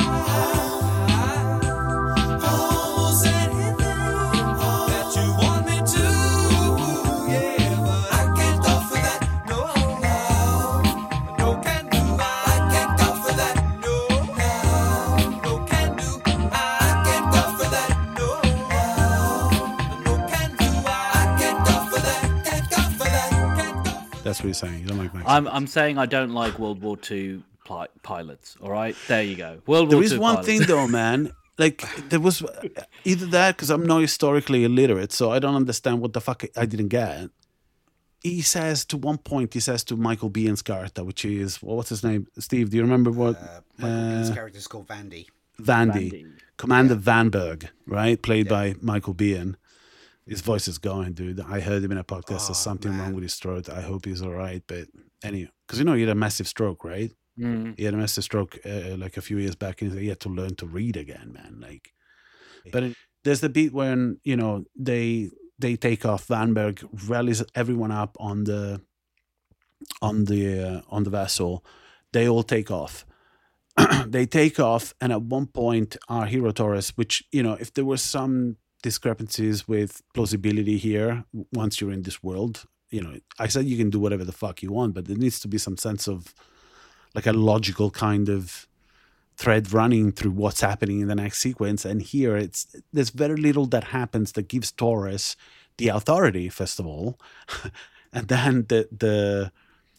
almost anything that you want me to. Yeah, but I can't go for that. No, no, no can do. I can't go for that. No, no, no can do. I can't go for that. No, no can do. I can't go for that. Can't go for that. Can't go for that. That's what you're saying. You don't like Mexicans. I'm I'm saying I don't like World War Two pi- pilots. All right, there you go. World There War is Two one pilots. thing though, man. Like there was either that because I'm not historically illiterate, so I don't understand what the fuck I didn't get. He says to one point, he says to Michael Biehn's character, which is well, what's his name? Steve, do you remember what Uh, Michael Bean's character is called Vandy. Vandy, Vandy. Commander Vanberg, right? Played by Michael Biehn. His voice is going, dude. I heard him in a podcast. There's Oh, something wrong man. with his throat. I hope he's all right. But anyway, because you know he had a massive stroke, right? Mm. He had a massive stroke uh, like a few years back, and he had to learn to read again, man. Like, but it, there's the beat when you know they they take off. Vanberg rallies everyone up on the on the uh, on the vessel. They all take off. They take off, and at one point, our hero Torres, which you know, if there were some discrepancies with plausibility here, w- once you're in this world, you know, I said you can do whatever the fuck you want, but there needs to be some sense of like a logical kind of thread running through what's happening in the next sequence. And here, it's there's very little that happens that gives Torres the authority, first of all, and then the the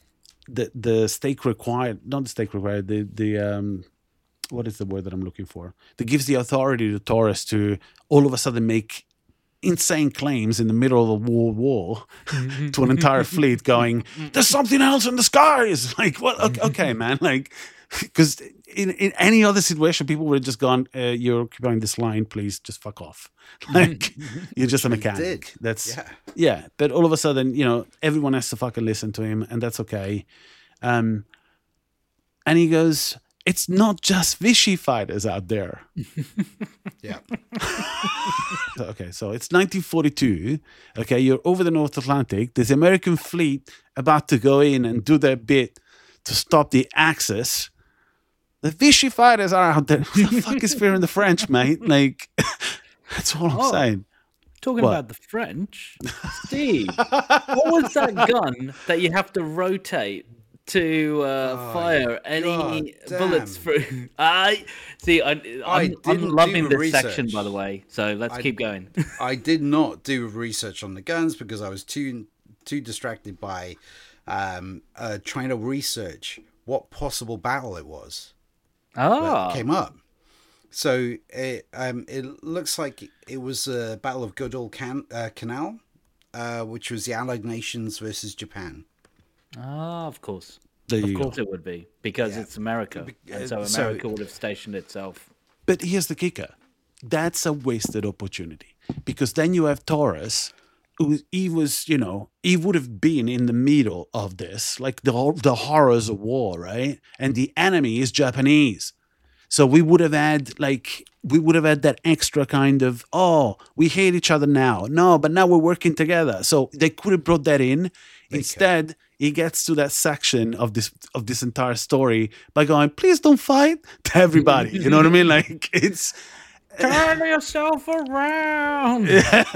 the the stake required, not the stake required, the the um, what is the word that I'm looking for? That gives the authority to Taurus to all of a sudden make insane claims in the middle of a world war to an entire fleet, going, "There's something else in the skies." Like, what? Okay, okay man. Like, because in, in any other situation, people would have just gone, uh, "You're occupying this line, please, just fuck off." Like, you're just a mechanic. did. That's Yeah. yeah. But all of a sudden, you know, everyone has to fucking listen to him, and that's okay. Um, and he goes, "It's not just Vichy fighters out there." Yeah. So, okay, so it's nineteen forty-two. Okay, you're over the North Atlantic. There's American fleet about to go in and do their bit to stop the Axis. The Vichy fighters are out there. Who the fuck is fearing the French, mate? Like, that's all I'm Oh. saying. Talking What? about the French, Steve, what was that gun that you have to rotate to uh, Oh, fire any God bullets damn. through? I see. I, I I'm, I'm didn't loving do this section, research. by the way. So let's I- keep going. I did not do research on the guns because I was too too distracted by um, uh, trying to research what possible battle it was that Ah, came up. So it um, it looks like it was a Battle of Guadalcanal, uh, Canal, uh, which was the Allied nations versus Japan. ah, of course, There of you course go. it would be because Yeah. it's America, and so uh, so- America would have stationed itself. But here's the kicker. That's a wasted opportunity. Because then you have Taurus, who he was, you know, he would have been in the middle of this, like the hor- the horrors of war, right? And the enemy is Japanese. So we would have had like we would have had that extra kind of, oh, we hate each other now. No, but now we're working together. So they could have brought that in. Instead, he gets to that section of this of this entire story by going, please don't fight, to everybody. You know what I mean? Like, it's Turn yourself around.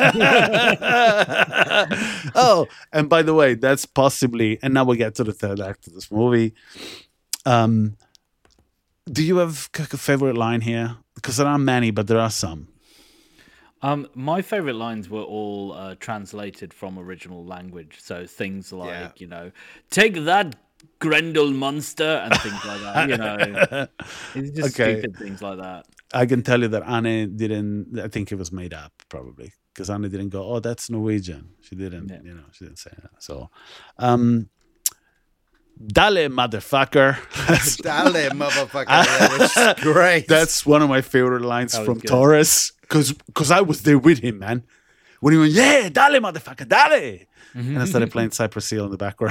oh, and by the way, that's possibly, and now we get to the third act of this movie. Um, do you have a favorite line here? Because there are many, but there are some. Um, my favorite lines were all uh, translated from original language. So things like, Yeah. you know, take that, Grendel monster, and things like that. You know, it's just Okay. stupid things like that. I can tell you that Anne didn't, I think it was made up probably, because Anne didn't go, oh, that's Norwegian. She didn't, Yeah. you know, she didn't say that. So, um, Dale, motherfucker. That's, Dale, motherfucker. Yeah, which is great. that's one of my favorite lines That was from good. Taurus, because I was there with him, man. When he went, yeah, dale, motherfucker, dale. And I started playing Cypress Hill in the background.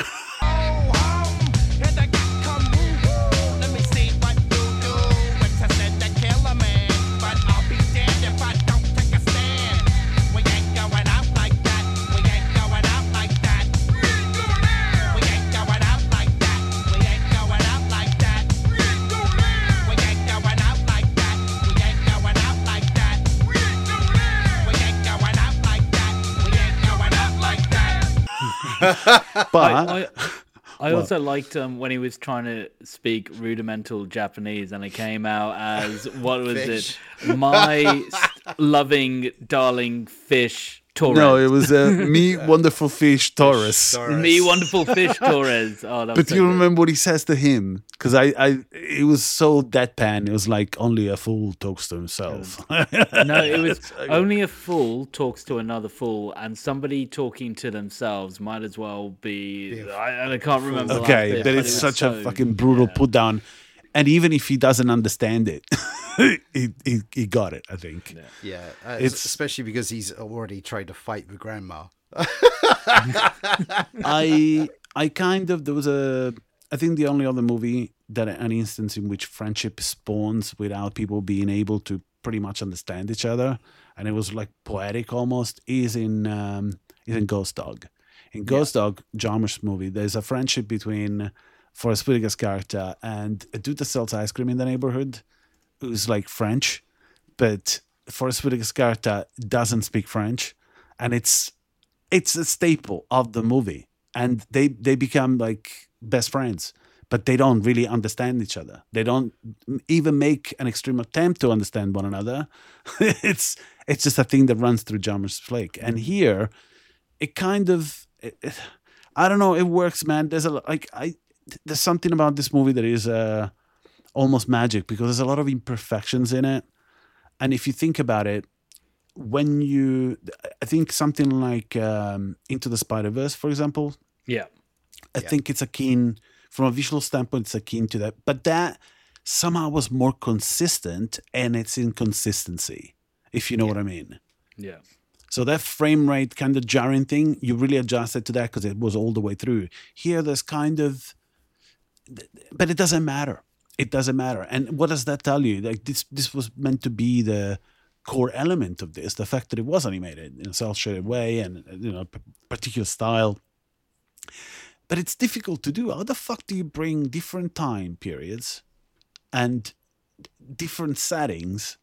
Let me see what you do. It's a said to kill a man, but I'll be damned if I don't take a stand. We ain't going out like that. We ain't going out like that. We ain't going out like that. We ain't going out like that. We ain't going out like that. We ain't going out like that. We ain't going out like that. We ain't going out like that. But I, I, I also liked um, when he was trying to speak rudimental Japanese and it came out as, what was Fish. it? My s- loving, darling fish Torres. no, it was uh, me, wonderful fish, Taurus. Taurus. Me wonderful fish Torres. Oh, that was But so do you good. remember what he says to him? Because I, I, it was so deadpan. It was like only a fool talks to himself. No, it was only a fool talks to another fool, and somebody talking to themselves might as well be. I, I can't remember. the last Okay, bit, but it it's was such so- a fucking brutal put down. And even if he doesn't understand it, he, he he got it, I think. Yeah, uh, It's- especially because he's already tried to fight the grandma. I I kind of there was a I think the only other movie that an instance in which friendship spawns without people being able to pretty much understand each other, and it was like poetic almost, is in um, is in Ghost Dog. In Ghost Dog, Jarmusch's movie, there's a friendship between Forrest Whitaker's character and a dude that sells ice cream in the neighborhood, who's like French, but Forrest Whitaker's character doesn't speak French, and it's it's a staple of the movie, and they they become like best friends, but they don't really understand each other. They don't even make an extreme attempt to understand one another. it's it's just a thing that runs through Jarmusch's flick, and here it kind of it, it- I don't know, it works, man. There's a like I there's something about this movie that is uh, almost magic because there's a lot of imperfections in it. And if you think about it, when you, I think something like um, Into the Spider-Verse, for example, Yeah. I think it's akin, from a visual standpoint, it's akin to that. But that somehow was more consistent and it's inconsistency, if you know what I mean. Yeah. So that frame rate kind of jarring thing, you really adjusted to that because it was all the way through. Here, there's kind of, but it doesn't matter. It doesn't matter. And what does that tell you? Like this, this was meant to be the core element of this, the fact that it was animated in a cel-shaded way and, you know, p- particular style. But it's difficult to do. How the fuck do you bring different time periods and different settings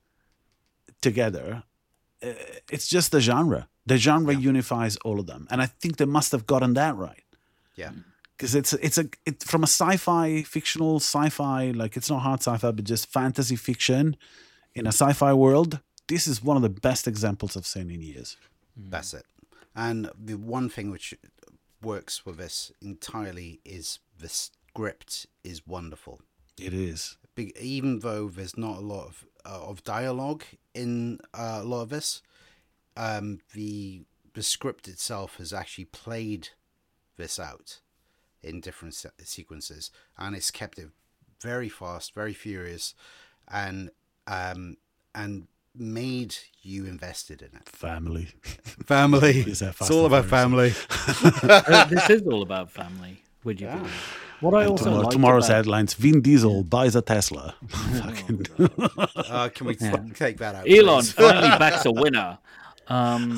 together? Uh, it's just the genre. The genre unifies all of them, and I think they must have gotten that right. Yeah. Because it's it's a it, from a sci-fi, fictional sci-fi, like it's not hard sci-fi, but just fantasy fiction in a sci-fi world. This is one of the best examples I've seen in years. That's it. And the one thing which works with this entirely is the script is wonderful. It is. Be- Even though there's not a lot of uh, of dialogue in uh, a lot of this, um, the the script itself has actually played this out in different se- sequences, and it's kept it very fast, very furious, and um, and made you invested in it. Family. Family. Is that It's Fast all and about Furious? family. Uh, this is all about family. Would you believe? What I And also tomorrow- liked tomorrow's about, headlines: Vin Diesel buys a Tesla. Fucking Uh, can we Yeah. take that out? Elon please? finally backs a winner. Um,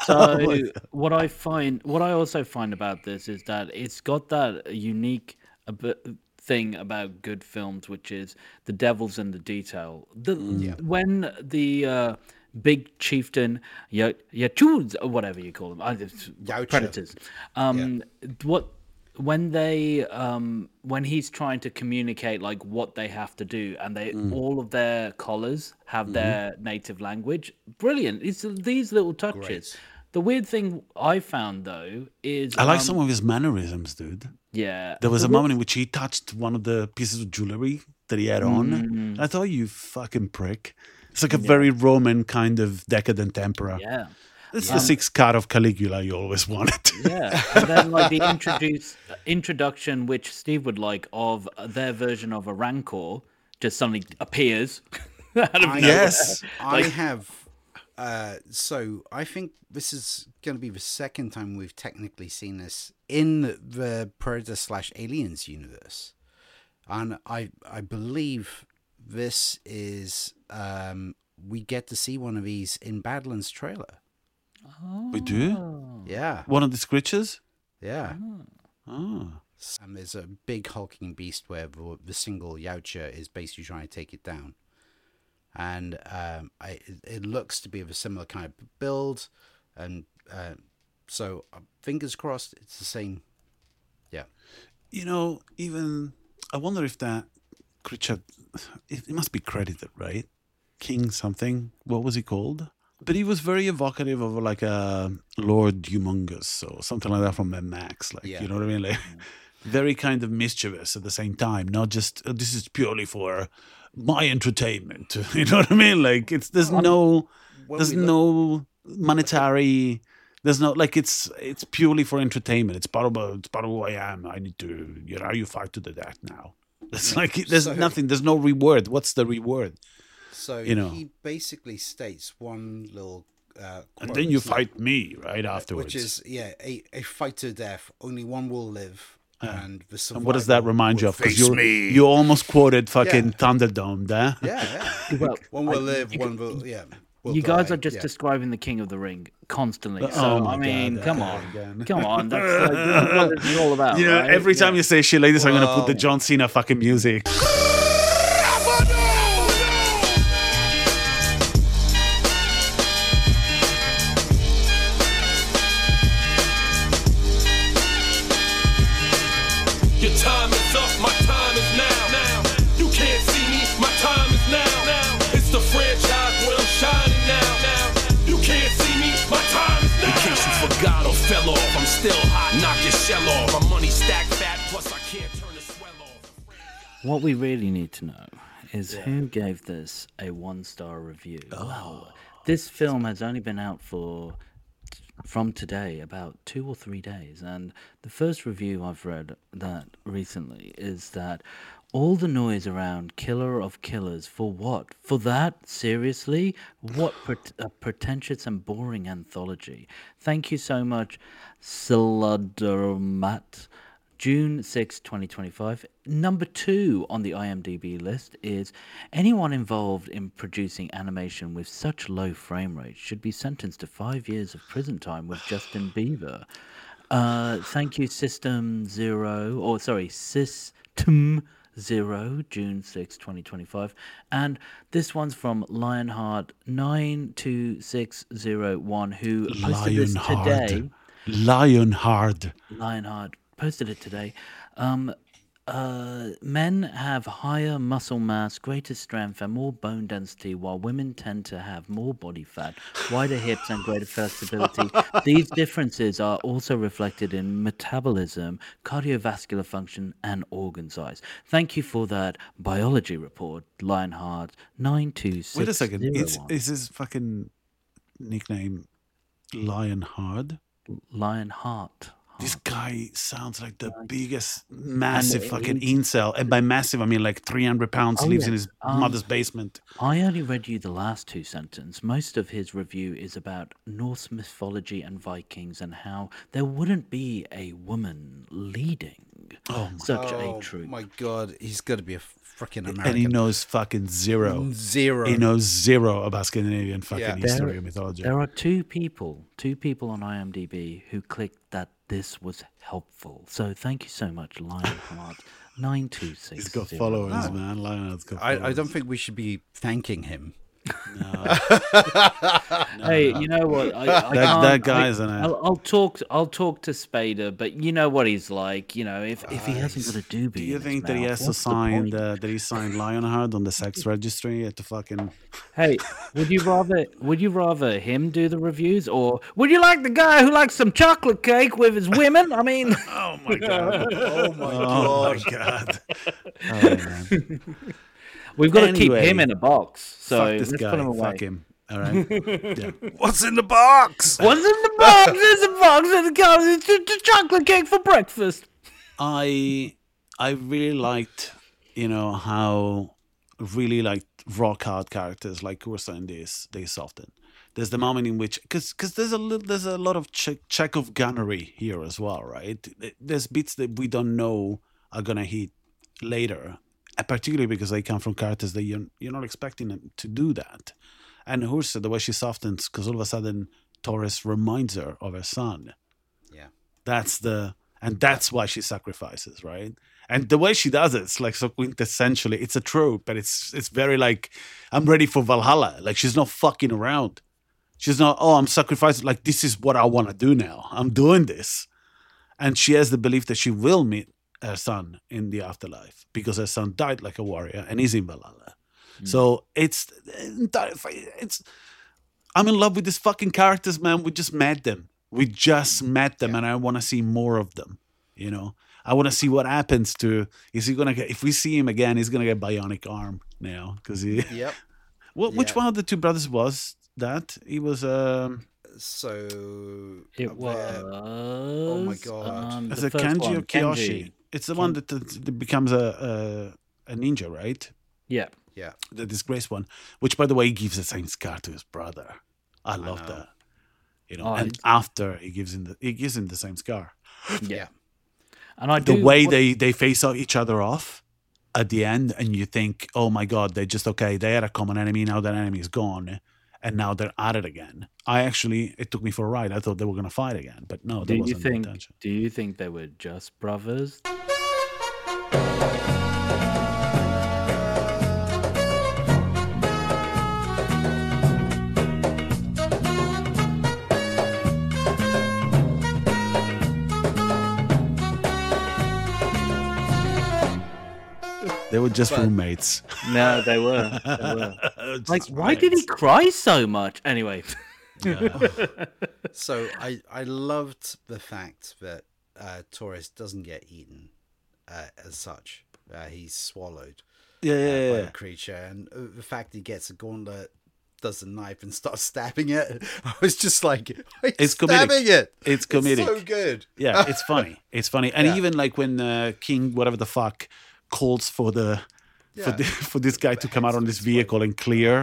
so what I find, what I also find about this is that it's got that unique a bit thing about good films, which is the devil's in the detail. The when the uh, big chieftain, yeah, yeah, choose whatever you call them, I just- Yautja. predators. Um, what when they um when he's trying to communicate like what they have to do, and they all of their collars have their native language. Brilliant. It's these little touches. Great. The weird thing I found though is I like um, some of his mannerisms, dude. yeah. There was the a weird- moment in which he touched one of the pieces of jewelry that he had on. Mm. I thought, you fucking prick. It's like a very Roman kind of decadent emperor. Yeah. It's the sixth card of Caligula you always wanted. Yeah, and then like the introduce introduction, which Steve would like, of their version of a Rancor, just suddenly appears out of nowhere. Yes. I have. Uh, so I think this is going to be the second time we've technically seen this in the Predator slash Aliens universe, and I I believe this is um, we get to see one of these in Badlands trailer. We do? Yeah, One of the creatures? yeah. Oh. And there's a big hulking beast where the, the single Yautja is basically trying to take it down. And um, I, it- it looks to be of a similar kind of build. And uh, so, uh, fingers crossed, it's the same. Yeah. You know, even I wonder if that creature, it, it must be credited, right? King something. What was he called? But he was very evocative of like a Lord Humongous or something like that from Mad Max. Like, Yeah. you know what I mean? Like, very kind of mischievous at the same time. Not just oh, this is purely for my entertainment. You know what I mean? Like, it's there's no When there's we look- no monetary. There's no like it's it's purely for entertainment. It's part of it's part of who I am. I need to you know you fight to the death now. It's like there's So- nothing. There's no reward. What's the reward? So you know. he basically states one little. Uh, And quote, then you isn't it? fight me right afterwards. Which is, yeah, a, a fight to death. Only one will live. And the and what does that survivor remind you will of? Because face you me. you almost quoted fucking Yeah. Thunderdome there. Yeah, yeah. Well, One will I- live, you one will, yeah. will You guys die. are just yeah. describing the King of the Ring constantly. Oh So my I mean, God, come that on, again. come on. That's like, what it's all about. You know, right? every time Yeah. you say shit like this, I'm gonna put the Well- John Cena fucking music. Your time is up, my time is now. Now you can't see me, my time is now. Now it's the franchise where I'm shining now. Now you can't see me, my time is now. In case you forgot or fell off, I'm still hot. Knock your shell off. My money stacked fat, plus I can't turn the. what we really need to know is who gave this a one-star review. Wow. This film has only been out for from today about two or three days, and the first review I've read that recently is that all the noise around Killer of Killers for what? For that? Seriously? What pret- a pretentious and boring anthology. Thank you so much, Siladermat. June sixth, twenty twenty-five. Number two on the IMDb list is anyone involved in producing animation with such low frame rates should be sentenced to five years of prison time with Justin Bieber. Uh, thank you, System Zero, or sorry, System Zero, June sixth, twenty twenty-five. And this one's from Lionheart nine two six zero one, who posted this today. Lionheart. Lionheart posted it today. Um, uh, men have higher muscle mass, greater strength, and more bone density, while women tend to have more body fat, wider hips, and greater flexibility. These differences are also reflected in metabolism, cardiovascular function, and organ size. Thank you for that biology report, Lionheart nine two six zero one. Wait a second. It's, is his fucking nickname Lionheart? Lionheart. This guy sounds like the biggest, massive And fucking he's- incel. And by massive, I mean like three hundred pounds, Oh, lives yeah. in his Um, mother's basement. I only read you the last two sentences. Most of his review is about Norse mythology and Vikings and how there wouldn't be a woman leading Oh my such Oh a troop. my god, he's got to be a freaking American. And he knows fucking zero. zero. He knows zero about Scandinavian fucking Yeah. history There- or mythology. There are two people, two people on IMDb who clicked that this was helpful. So thank you so much, Lionheart nine two six. He's got followers, man. Lionheart's got followers. I, I don't think we should be thanking him. Hey, you know what? I, I That, can't- that guy's I, an I'll, I'll talk. I'll talk to Spader, but you know what he's like. You know, if if he hasn't got a doobie, Do you in his think that he mouth, has to what's the sign point? the, that he signed Lionheart on the sex registry at the fucking? Hey, would you rather would you rather him do the reviews, or would you like the guy who likes some chocolate cake with his women? I mean, Oh my god! Oh my Oh my god! Oh man! we've got to keep Anyway, him in a box. So Fuck this let's guy! put him away. Fuck him! All right. Yeah. What's in the box? What's in the box? There's a box and it comes. It's just a chocolate cake for breakfast. I I really liked, you know, how really like rock hard characters like Ursa in this they soften. There's the moment in which because because there's a little, there's a lot of che- Chekhov gunnery here as well, right? There's bits that we don't know are gonna hit later, and particularly because they come from characters that you're you're not expecting them to do that. And Ursa, the way she softens, because all of a sudden Torres reminds her of her son. Yeah. That's the and that's why she sacrifices, right? And the way she does it, it's like so quintessentially, it's a trope, but it's it's very like, I'm ready for Valhalla. Like she's not fucking around. She's not, oh, I'm sacrificing. Like this is what I want to do now. I'm doing this. And she has the belief that she will meet her son in the afterlife because her son died like a warrior and is in Valhalla. So it's it's I'm in love with these fucking characters, man. We just met them. We just met them, and I want to see more of them. You know, I want to see what happens to. Is he gonna get? If we see him again, he's gonna get bionic arm now because he. Yep. Well, which Yeah. one of the two brothers was that? He was um. So It uh, was. Oh my God. Um, Is the it first Kenji one, or Kiyoshi? Kenji. It's the one that, that, that becomes a, a a ninja, right? Yeah. yeah. The disgraced one, which by the way gives the same scar to his brother. I love know. that. You know, Oh, and it's- after he gives him the he gives him the same scar. Yeah. And I The do. way what- they they face off each other off at the end, and you think, oh my god, they just okay, they had a common enemy. Now that enemy is gone, and now they're at it again. I actually, it took me for a ride. I thought they were gonna fight again, but no, that Do you wasn't the think? intention. Do you think they were just brothers? They were just But- roommates. No, they were. They were. Just Like, why did he roommates. cry so much? Anyway. So I I loved the fact that uh, Torres doesn't get eaten uh, as such. uh, he's swallowed Yeah, uh, yeah, by yeah. a creature, and uh, the fact he gets a gauntlet, does the knife, and starts stabbing it. I was just like, he's It's comedic. stabbing it. It's comedic. so good. Yeah, it's funny. It's funny, and Yeah. even like when uh, King, whatever the fuck, calls for the for Yeah. the, for this guy to come out on this vehicle and clear.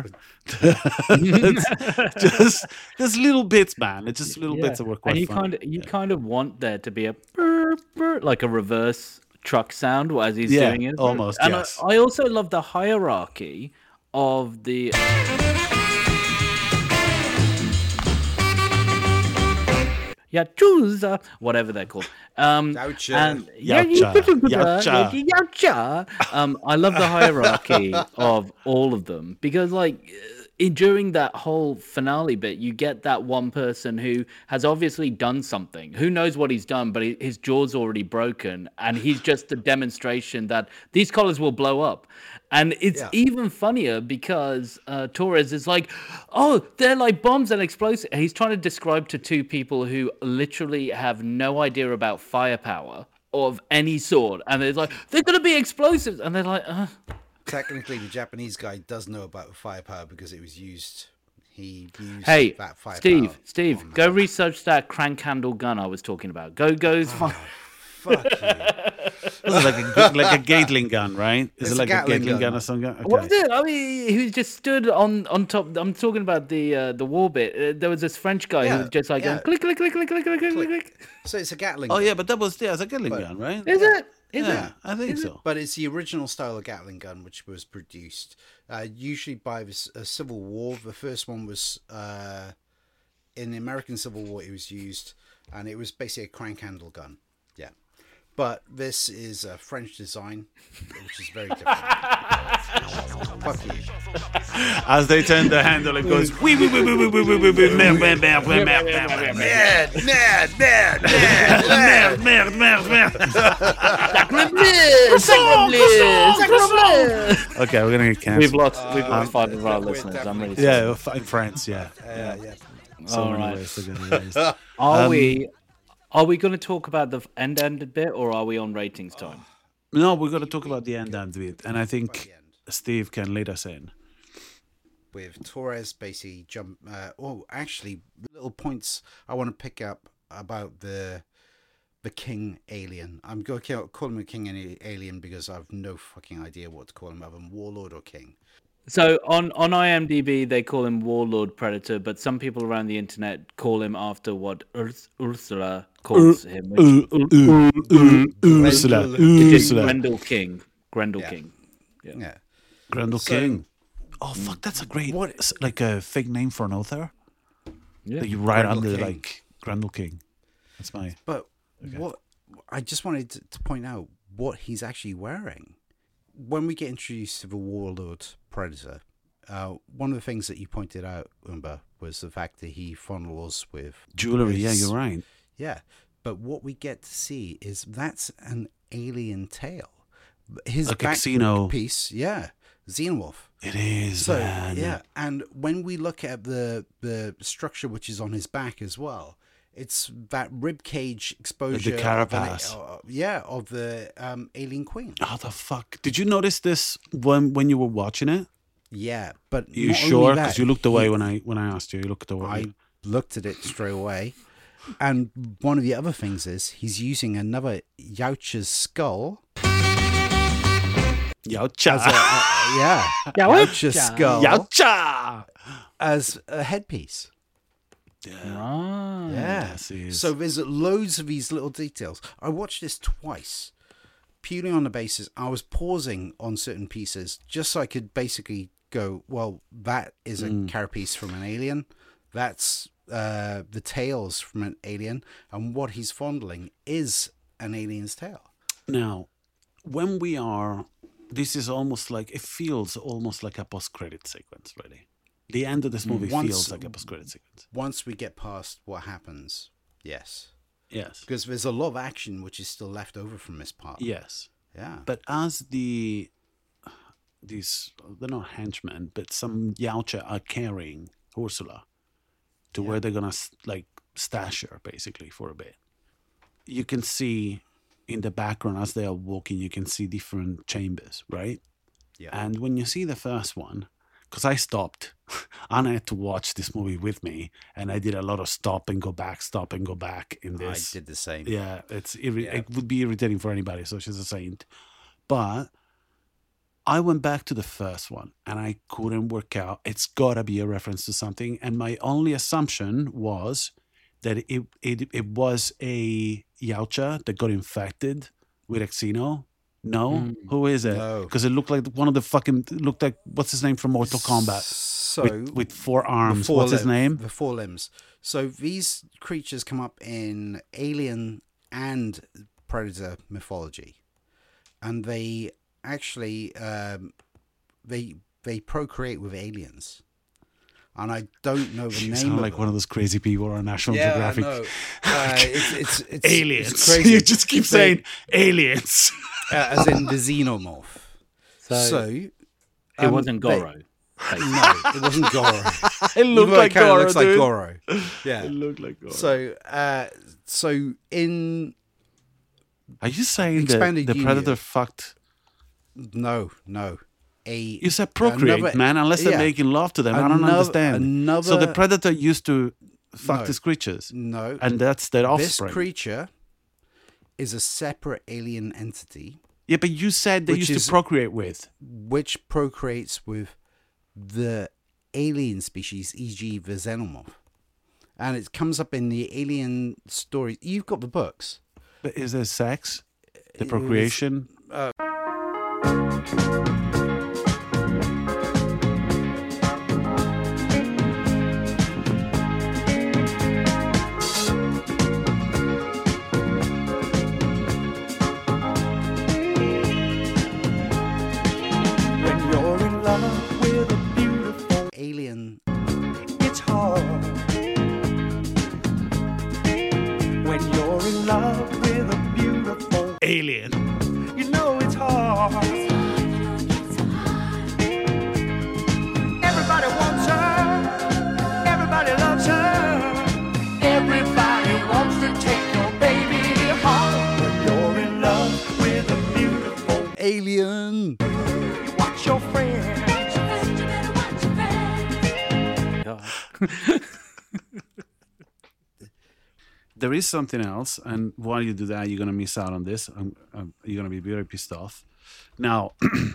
It's just just little bits, man. It's just little Yeah. bits that were quite and you funny. kind of you kind of want there to be a brr, brr, like a reverse truck sound as he's Yeah, doing it. almost, And yes. I, I also love the hierarchy of the. Yeah, choose uh, whatever they're called. Um, Yautja. and yeah, Yautja. Yautja. Yautja. Yautja. Um, I love the hierarchy of all of them because, like, in, during that whole finale bit, you get that one person who has obviously done something. Who knows what he's done, but he, his jaw's already broken, and he's just a demonstration that these collars will blow up. And it's Yeah. even funnier because uh, Torres is like, oh, they're like bombs and explosives. He's trying to describe to two people who literally have no idea about firepower of any sort. And they're like, they're going to be explosives. And they're like, uh. Technically, the Japanese guy does know about firepower because it was used. He used Hey, that firepower. Steve, Steve, on go that. research that crank handle gun I was talking about. Go, go. find- Fuck you. Was it like a like a Gatling gun, right? Is It's it a like a Gatling Gatling gun, gun. or something? Okay. What was it? I mean, he was just stood on on top. I'm talking about the uh, the war bit. Uh, there was this French guy who Yeah, was just like yeah. going, click, click, click, click, click, click, click, click, click. So it's a Gatling. Oh gun, yeah, but that was yeah, it's a Gatling But- gun, right? Is it? Is yeah, it? I think so. But it's the original style of Gatling gun, which was produced uh, usually by the s- uh, Civil War. The first one was uh, in the American Civil War. It was used, and it was basically a crank handle gun. Yeah, but this is a French design, which is very different. Fuck you. As they turn the handle, it goes wee wee wee wee wee wee wee wee wee merde merde merde merde merde merde Mad, mad, mad, merde mad, merde merde merde. Okay, we're gonna get We've cancelled. lost. We've Uh, lost five of our we're listeners. I'm definitely- really Yeah, sorry. we're fi- in France. Yeah, Yeah, yeah. so All many right. ways to get erased. Are Um, we? Are we going to talk about the end ended bit, or are we on ratings time? No, we're gonna talk about the end and bit, and I By think the end. Steve can lead us in. With Torres basically jump. Uh, oh, actually, little points I want to pick up about the the king alien. I'm going to call him a king a- alien because I've no fucking idea what to call him, other than warlord or king. So on on IMDb they call him Warlord Predator, but some people around the internet call him after what Urs- Ursula calls him, which, Ursula, which is Ursula, Grendel King. Grendel Yeah. King. Yeah. Grendel So- King. Oh fuck, that's a great What- s- like a fake name for an author. Yeah. That you write Grendel under King. like Grendel King. That's my. But what I just wanted to, to point out what he's actually wearing. When we get introduced to the warlord predator, uh, one of the things that you pointed out, Umber, was the fact that he fondles with Jewelry, yeah, his- you're right. Yeah, but what we get to see is that's an alien tail. His Like a back Xeno- piece, yeah, Xenomorph. It is. So man. yeah, and when we look at the the structure which is on his back as well, it's that rib cage exposure. of an- carapace. uh, yeah, of the um, alien queen. How the fuck? Did you notice this when when you were watching it? Yeah, but You not sure? only Because that, you looked away he- when I when I asked you. You looked away. I looked at it straight away. And one of the other things is he's using another Yautja's skull Yautja. as a, uh, yeah, Yautja. Yautja's skull Yautja. as a headpiece. Ah. Yeah. Yes, he is. So there's loads of these little details. I watched this twice, purely on the basis I was pausing on certain pieces just so I could basically go, well, that is a carapace from an alien. That's uh, the tails from an alien, and what he's fondling is an alien's tail. Now, when we are, this is almost like it feels almost like a post-credit sequence. Really, the end of this movie Once- feels like a post-credit sequence. Once we get past what happens, yes, Yes. because there's a lot of action which is still left over from this part. Yes. Yeah. But as the these they're not henchmen, but some Yautja are carrying Ursula to where they're gonna s- like stash her basically for a bit. You can see in the background as they are walking, you can see different chambers, right? Yeah. And when you see the first one, because I stopped, Anna had to watch this movie with me, and I did a lot of stop and go back, stop and go back in I this. did the same. Yeah, it's irri- Yeah. it would be irritating for anybody, so she's a saint. But I went back to the first one, and I couldn't work out. It's got to be a reference to something, and my only assumption was that it it, it was a Yautja that got infected with Xeno. No, Mm. who is it? No. Because it looked like one of the fucking it looked like what's his name from Mortal Kombat So with, with four the arms. four What's his limb- name? The four limbs. So these creatures come up in Alien and Predator mythology, and they actually um, they they procreate with aliens. And I don't know the You name. sound of like them. one of those crazy people on National yeah, Geographic. I know. Uh, it's, it's, it's, Aliens. It's crazy. You just keep They- saying aliens. uh, as in the xenomorph. So, So, it um, wasn't they- Goro. basically. No, it wasn't Goro. it looked Even though like it kind of Goro, looks like dude. Goro. Yeah. It looked like Goro. So, uh, so in Are you saying that Expanded the Predator Union. fucked? no, no, a You said procreate, another- man. Unless they're yeah. making love to them, I don't Another- understand. another- So the Predator used to fuck No. these creatures, no. and that's their This offspring. creature is a separate alien entity yeah, but you said they Which used is- to procreate with. which procreates with the alien species, for example, the xenomorph, and it comes up in the Alien story. You've got the books. But is there sex? The It procreation? When you're in love with a beautiful, Alien. it's hard. When you're in love with a beautiful, Alien. you know it's hard. Everybody wants her. Everybody loves her. Everybody wants to take your baby home. When you're in love with a beautiful, Alien. you watch your friends. God. There is something else, and while you do that, you're gonna miss out on this. Um, um, you're gonna be very pissed off. Now,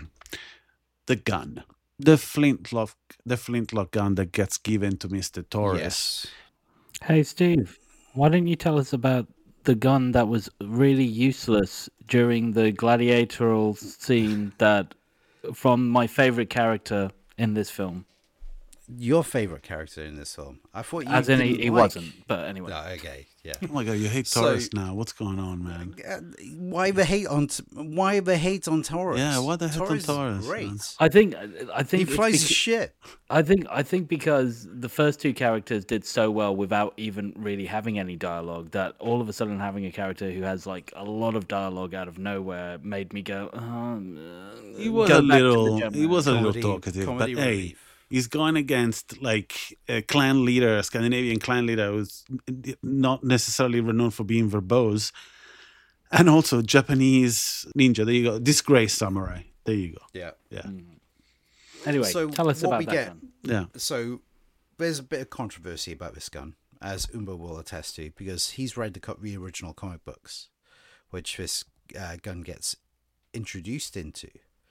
the gun, the flintlock, the flintlock gun that gets given to Mister Torres. Yes. Hey, Steve, why don't you tell us about the gun that was really useless during the gladiatorial scene that from my favorite character in this film? Your favorite character in this film? I thought you As in, he, didn't he like- wasn't, but anyway. No, okay, yeah. Oh my god, you hate So- Torres now? What's going on, man? Uh, Why the hate on? T- Why the hate on Torres? Yeah, why the hate on Torres is Torres, Great. man? I think I think He it's flies beca- his shit. I think I think because the first two characters did so well without even really having any dialogue that all of a sudden having a character who has like a lot of dialogue out of nowhere made me go. Um, uh, He was go a back to the little, general." he was a little Comedy- talkative, but comedy hey, relief. he's going against like a clan leader, a Scandinavian clan leader who's not necessarily renowned for being verbose, and also Japanese ninja. There you go, disgraced samurai. There you go. Yeah. Yeah, Anyway, So tell us what about we that get- gun. yeah. So there's a bit of controversy about this gun, as Umbo will attest to, because he's read the, co- the original comic books, which this uh, gun gets introduced into.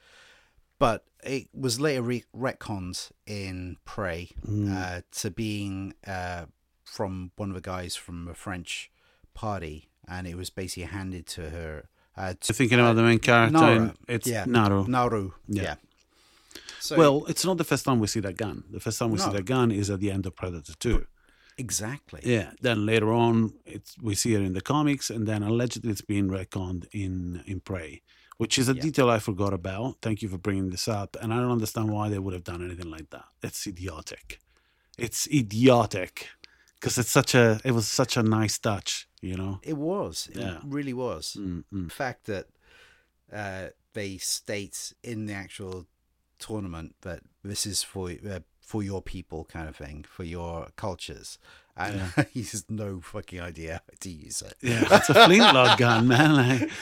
But it was later re- retconned in Prey uh, to being uh, from one of the guys from a French party, and it was basically handed to her. Uh, to, You're thinking about the main character. Nara. and it's yeah. Naru. Naru. Yeah. Yeah. So, Well, it's not the first time we see that gun. The first time we see No. that gun is at the end of Predator two. exactly. Yeah. Then later on, it's we see it in the comics, and then allegedly it's being retconned in in Prey, which is a Yeah. detail I forgot about. Thank you for bringing this up, and I don't understand why they would have done anything like that. It's idiotic. It's idiotic because it's such a it was such a nice touch, you know. It was. It Yeah. really was. Mm-mm. The fact that uh, they state in the actual tournament that this is for uh, for your people, kind of thing, for your cultures, and he has no fucking idea how to use it. Yeah, it's a flintlock gun, man. Like,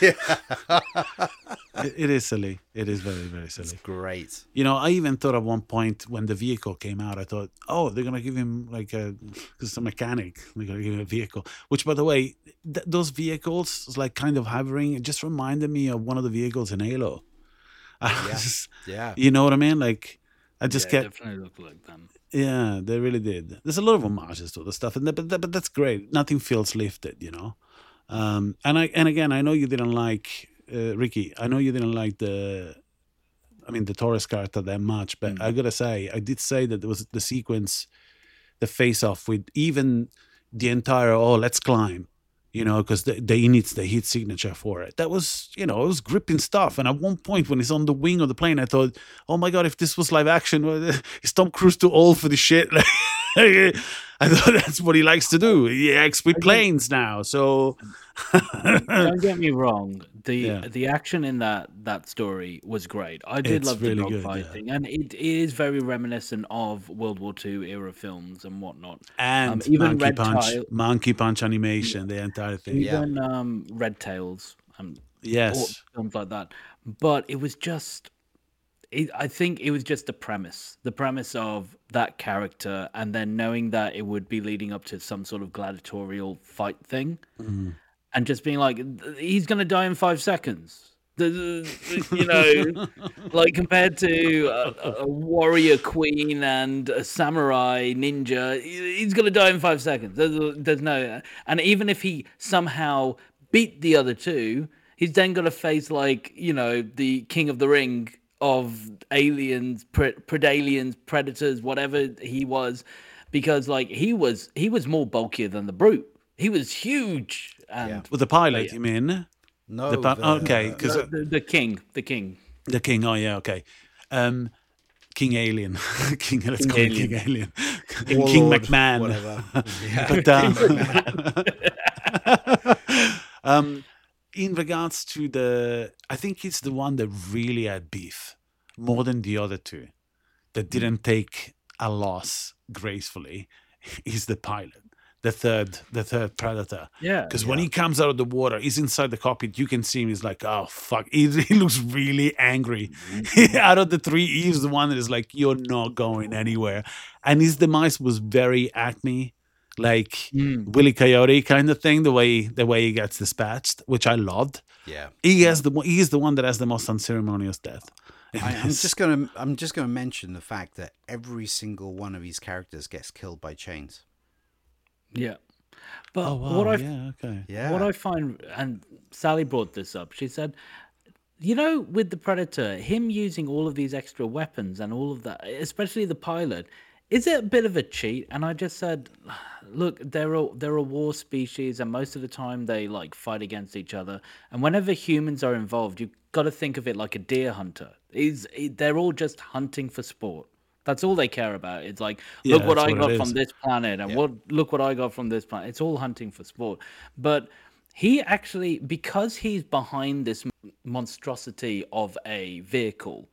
it, it is silly. It is very, very silly. It's great. You know, I even thought at one point when the vehicle came out, I thought, oh, they're gonna give him like a, because it's a mechanic, they're gonna give him a vehicle. Which, by the way, th- those vehicles, like kind of hovering, it just reminded me of one of the vehicles in Halo. I Yeah. just- Yeah. you know what I mean? Like, I just Yeah, get, definitely look like them. yeah, they really did. There's a lot of homages to the stuff, and that, but, that, but that's great. Nothing feels lifted, you know. Um, and I and again, I know you didn't like uh, Ricky. I know you didn't like the, I mean, the Torres character that much. But I gotta say, I did say that there was the sequence, the face off with even the entire oh let's climb, you know, because they, they needs the heat signature for it. That was, you know, it was gripping stuff. And at one point when he's on the wing of the plane, I thought, oh my God, if this was live action, is Tom Cruise too old for this shit? I thought that's what he likes to do. He acts with planes now. So Don't get me wrong. The Yeah. the action in that that story was great. I did It's love really the good, yeah. dogfighting, and it, it is very reminiscent of World War Two era films and whatnot. and Um, even Monkey Red Punch, Tail- Monkey Punch animation, the entire thing. Yeah. Even um, Red Tails, um, or Yes. films like that. But it was just, it, I think it was just the premise, the premise of that character, and then knowing that it would be leading up to some sort of gladiatorial fight thing, Mm-hmm. and just being like, he's gonna die in five seconds. The- the- You know, like compared to a, a warrior queen and a samurai ninja, he- he's gonna die in five seconds. There's, there's no, and even if he somehow beat the other two, he's then gonna face like you know the King of the Ring of aliens, pre- predaliens, predators, whatever he was, because like he was he was more bulkier than the brute. He was huge, and Yeah. With the pilot, you mean? No. The pa- the- okay, because the, the, the king, the king. the king. Oh yeah, okay. Um, King Alien, King. Let's King call him Alien. King Alien. King Warlord, McMahon. whatever. Yeah. But um, um, in regards to the, I think it's the one that really had beef more than the other two, that didn't take a loss gracefully, is the pilot, the third, the third Predator. Yeah, Because when he comes out of the water, he's inside the cockpit. You can see him. He's like, oh fuck. He, he looks really angry. Out of the three, he's the one that is like, you're not going anywhere. And his demise was very Acme, like Willie Coyote kind of thing. The way the way he gets dispatched, which I loved. Yeah. He has the he is the one that has the most unceremonious death. I, I'm just gonna I'm just gonna mention the fact that every single one of these characters gets killed by chains. yeah. But Oh wow! what I yeah, okay. Yeah. what I find, and Sally brought this up. She said, you know, with the Predator, him using all of these extra weapons and all of that, especially the pilot, is it a bit of a cheat? And I just said, look, they're a, they're a war species, and most of the time they like fight against each other. And whenever humans are involved, you've got to think of it like a deer hunter. Is they're all just hunting for sport. That's all they care about. It's like, Yeah, look what that's I what it got is. from this planet, and what look what I got from this planet. It's all hunting for sport. But he actually, because he's behind this monstrosity of a vehicle,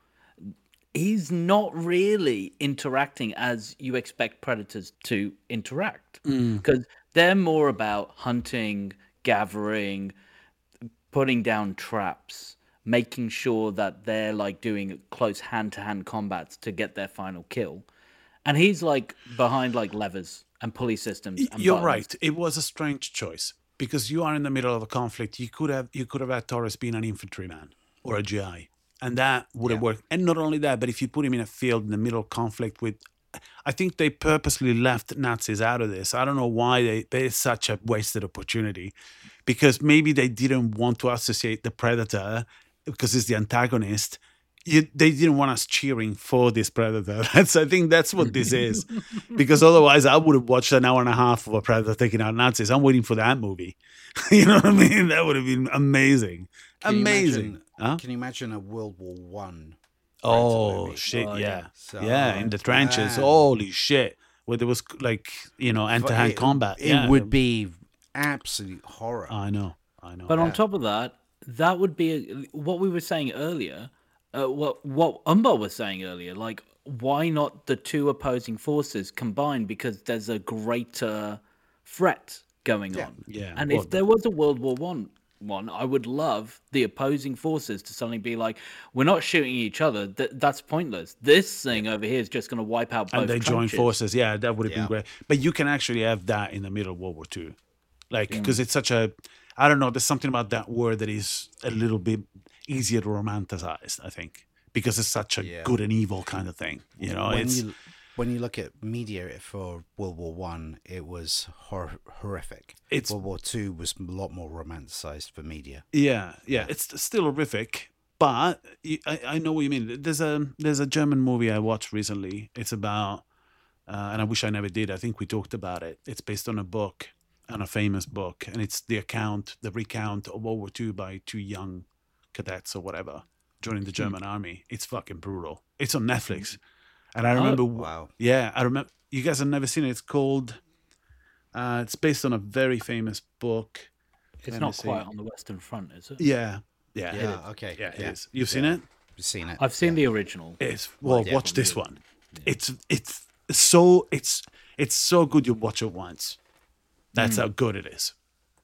he's not really interacting as you expect predators to interact, because they're more about hunting, gathering, putting down traps, making sure that they're like doing close hand-to-hand combats to get their final kill. And he's like behind like levers and pulley systems. And You're buttons. right. It was a strange choice because you are in the middle of a conflict. You could have you could have had Torres being an infantryman or a G I, and that would have Yeah. worked. And not only that, but if you put him in a field in the middle of conflict with, I think they purposely left Nazis out of this. I don't know why they. they it's such a wasted opportunity, because maybe they didn't want to associate the Predator because it's the antagonist. You, they didn't want us cheering for this Predator. That's I think that's what this is, because otherwise I would have watched an hour and a half of a Predator taking out Nazis. I'm waiting for that movie. You know what I mean? That would have been amazing, Can you amazing. imagine- Huh? Can you imagine a World War One? Oh movie? shit! Oh, yeah, yeah. So, yeah, in the trenches. man. Holy shit! Where there was like you know hand to hand It- combat. It yeah. would be absolute horror. I know. I know. But on Yeah. top of that, that would be what we were saying earlier. Uh, what what Umbar was saying earlier. Like, why not the two opposing forces combined? Because there's a greater threat going on. Yeah, And well, if there was a World War One one, I would love the opposing forces to suddenly be like, "We're not shooting each other. Th- that's pointless. This thing over here is just going to wipe out both and they join countries." forces. Yeah, that would have Yeah. been great. But you can actually have that in the middle of World War Two, like Mm. because it's such a, I don't know. There's something about that word that is a little bit easier to romanticize. I think because it's such a Yeah. good and evil kind of thing. You know, when it's you when you look at media for World War One, it was hor- horrific. It's- World War Two was a lot more romanticized for media. yeah, yeah. It's still horrific, but y- I, I know what you mean. There's a there's a German movie I watched recently. It's about, uh, and I wish I never did. I think we talked about it. It's based on a book, on a famous book, and it's the account, the recount of World War Two by two young cadets or whatever joining the German army. It's fucking brutal. It's on Netflix, and I remember. Wow. Yeah, I remember. You guys have never seen it. It's called. Uh, it's based on a very famous book. It's Let me not see. quite on the Western Front, is it? Yeah, yeah, it Yeah. is. Okay. Yeah, it yeah. is. You've seen it? You've seen it. I've seen the original. It's well. Yeah. Watch this one. It's it's so it's it's so good. You watch it once. That's how good it is.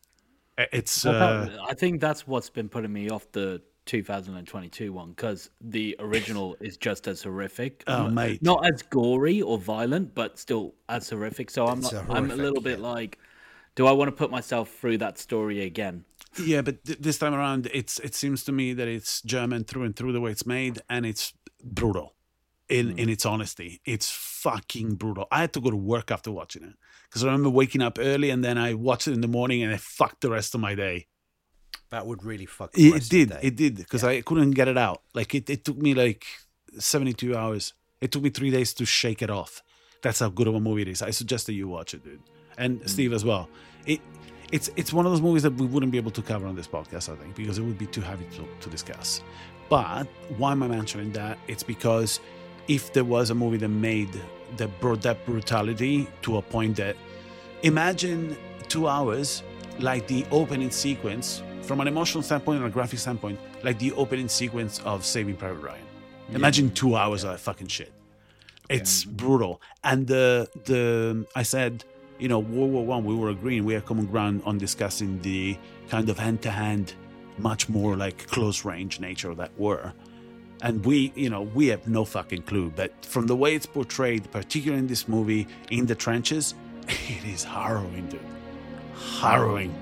I- It's Well, uh, that- I think that's what's been putting me off the two thousand twenty-two one, because the original is just as horrific. Oh, Not- mate. Not as gory or violent, but still as horrific. So I'm It's like, a I'm a horrific, little bit yeah. like, do I want to put myself through that story again? yeah, but th- this time around, it's it seems to me that it's German through and through the way it's made, and it's brutal in in its honesty. It's fucking brutal. I had to go to work after watching it because I remember waking up early and then I watched it in the morning and it fucked the rest of my day. That would really fuck. the It, rest of did. the day. It did because I couldn't get it out. Like it, it took me like seventy-two hours. It took me three days to shake it off. That's how good of a movie it is. I suggest that you watch it, dude, and Steve as well. It it's it's one of those movies that we wouldn't be able to cover on this podcast, I think, because it would be too heavy to, to discuss. But why am I mentioning that? It's because if there was a movie that made that brought that brutality to a point that imagine two hours like the opening sequence from an emotional standpoint and a graphic standpoint, like the opening sequence of Saving Private Ryan. Imagine two hours of that fucking shit. It's brutal. And the the I said, you know, World War One, we were agreeing, we had common ground on discussing the kind of hand to hand, much more like close range nature of that war. And we, you know, we have no fucking clue. But from the way it's portrayed, particularly in this movie, in the trenches, it is harrowing, dude. Harrowing.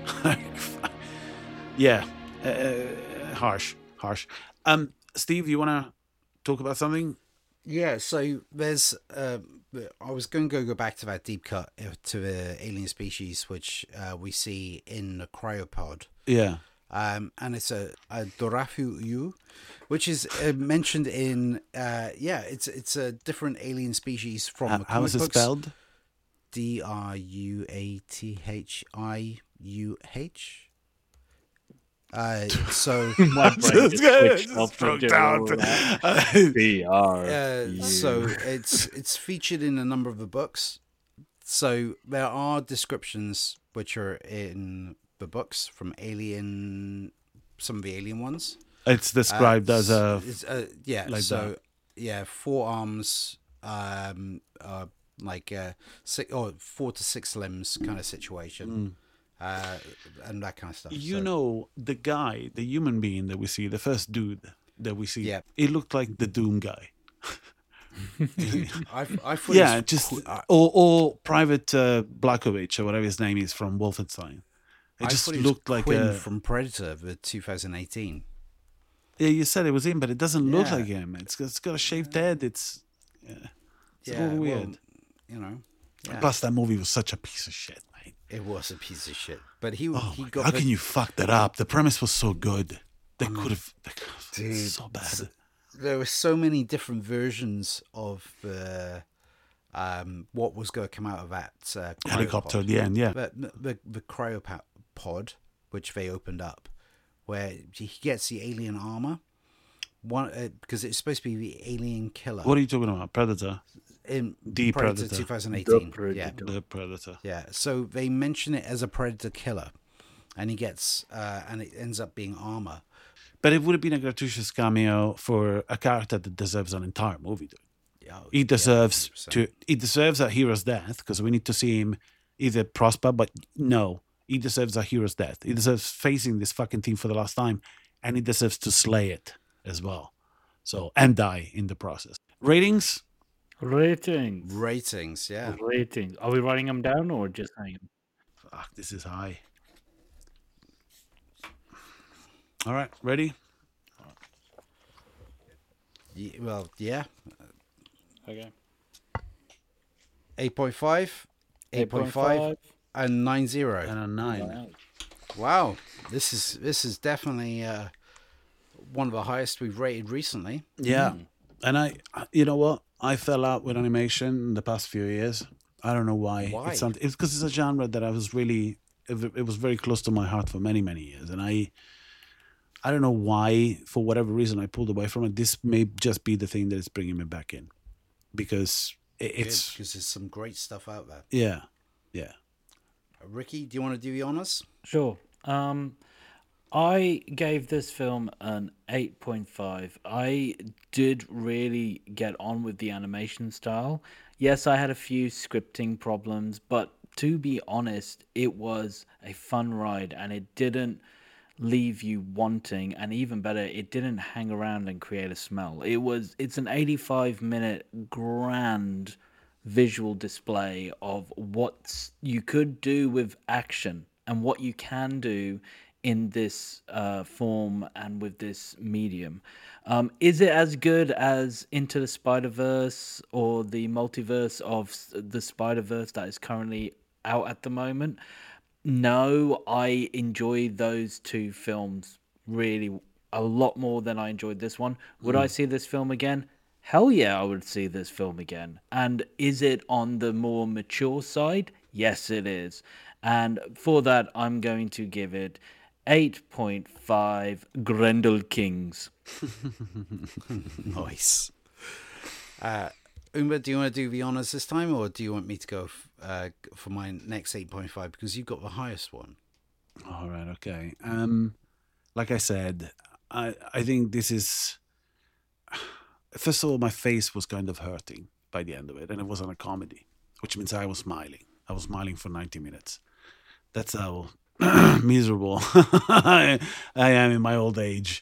yeah. Uh, harsh. Harsh. Um, Steve, you want to talk about something? Yeah, so there's. Uh, I was going to go back to that deep cut uh, to the alien species, which uh, we see in the cryopod, Yeah. um, and it's a, a Dorafu-yu, which is uh, mentioned in. Uh, yeah, it's it's a different alien species from How, the how comic is it books. spelled? D R U A T H I U H. Uh, so My brain just switched Just off broke from down. doing all that. B R. Uh, so it's it's featured in a number of the books. So there are descriptions which are in the books from Alien, some of the Alien ones. It's described Uh, as a. it's, uh, yeah. like so that. yeah, forearms, um, uh, like uh, six or four to six limbs kind of situation, uh, and that kind of stuff. Mm. You So- know, the guy, the human being that we see, the first dude that we see, Yeah. it looked like the Doom guy. I, I thought Yeah, it's just qu- I- or or Private uh, Blackovich or whatever his name is from Wolfenstein. It I just thought it was looked like Quinn a. from Predator, the two thousand eighteen. Yeah, you said it was him, but it doesn't look Yeah. like him. It's it's got a shaved head. It's yeah, it's a little well, weird. you know, yeah, Plus, that movie was such a piece of shit, mate. it was a piece of shit. But he Oh he my got God, how the- can you fuck that up? The premise was so good. They could have. Dude, So bad. there were so many different versions of the um what was going to come out of that uh, Helicopter cryopod. at the end, yeah. But the the, the cryopod, which they opened up, where he gets the alien armor, one uh, because it's supposed to be the alien killer. What are you talking about? Predator. in The Predator, Predator. twenty eighteen? The Yeah, Predator. The Predator. yeah. So they mention it as a predator killer, and he gets uh, and it ends up being armor. But it would have been a gratuitous cameo for a character that deserves an entire movie, dude. Yeah, He deserves yeah, to. He deserves a hero's death because we need to see him either prosper, but no, he deserves a hero's death. He deserves facing this fucking thing for the last time, and he deserves to slay it as well. So, and die in the process. Ratings? Ratings. Ratings, yeah. Ratings. Are we writing them down or just saying them? Fuck, this is high. All right, ready? Ye- well, yeah. Okay. eight point five, eight point five, and nine zero. And a nine. Wow, this is this is definitely uh, one of the highest we've rated recently. Yeah. And I, you know what? I fell out with animation in the past few years. I don't know why. Why? It's something. It's because it's a genre that I was really. It, it was very close to my heart for many, many years, and I. I don't know why. For whatever reason, I pulled away from it. This may just be the thing that is bringing me back in, because it, it's. Because there's some great stuff out there. Yeah, yeah. Uh, Ricky, do you want to do the honors? Sure. Um, I gave this film an eight point five. I did really get on with the animation style. Yes, I had a few scripting problems, but to be honest, it was a fun ride and it didn't leave you wanting, and even better, it didn't hang around and create a smell. It was it's an eighty-five minute grand visual display of what you could do with action and what you can do in this uh, form and with this medium. Um, is it as good as Into the Spider-Verse or the multiverse of s- the Spider-Verse that is currently out at the moment? No, I enjoy those two films really a lot more than I enjoyed this one. Would I see this film again? Hell yeah, I would see this film again. And is it on the more mature side? Yes, it is. And for that, I'm going to give it eight point five Grendel Kings. Nice. Uh, Uma, do you want to do the honors this time, or do you want me to go f- uh, for my next eight point five because you've got the highest one? All right, okay. Um, like I said, I I think this is. First of all, my face was kind of hurting by the end of it, and it wasn't a comedy, which means I was smiling. I was smiling for ninety minutes. That's how miserable I, I am in my old age.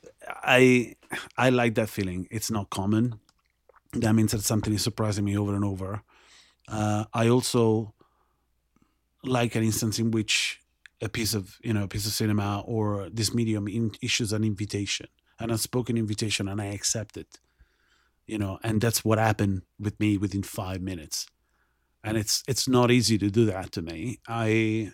I I like that feeling. It's not common. That means that something is surprising me over and over. Uh, I also like an instance in which a piece of you know a piece of cinema or this medium in, issues an invitation, an unspoken invitation, and I accept it. You know, and that's what happened with me within five minutes. And it's it's not easy to do that to me. I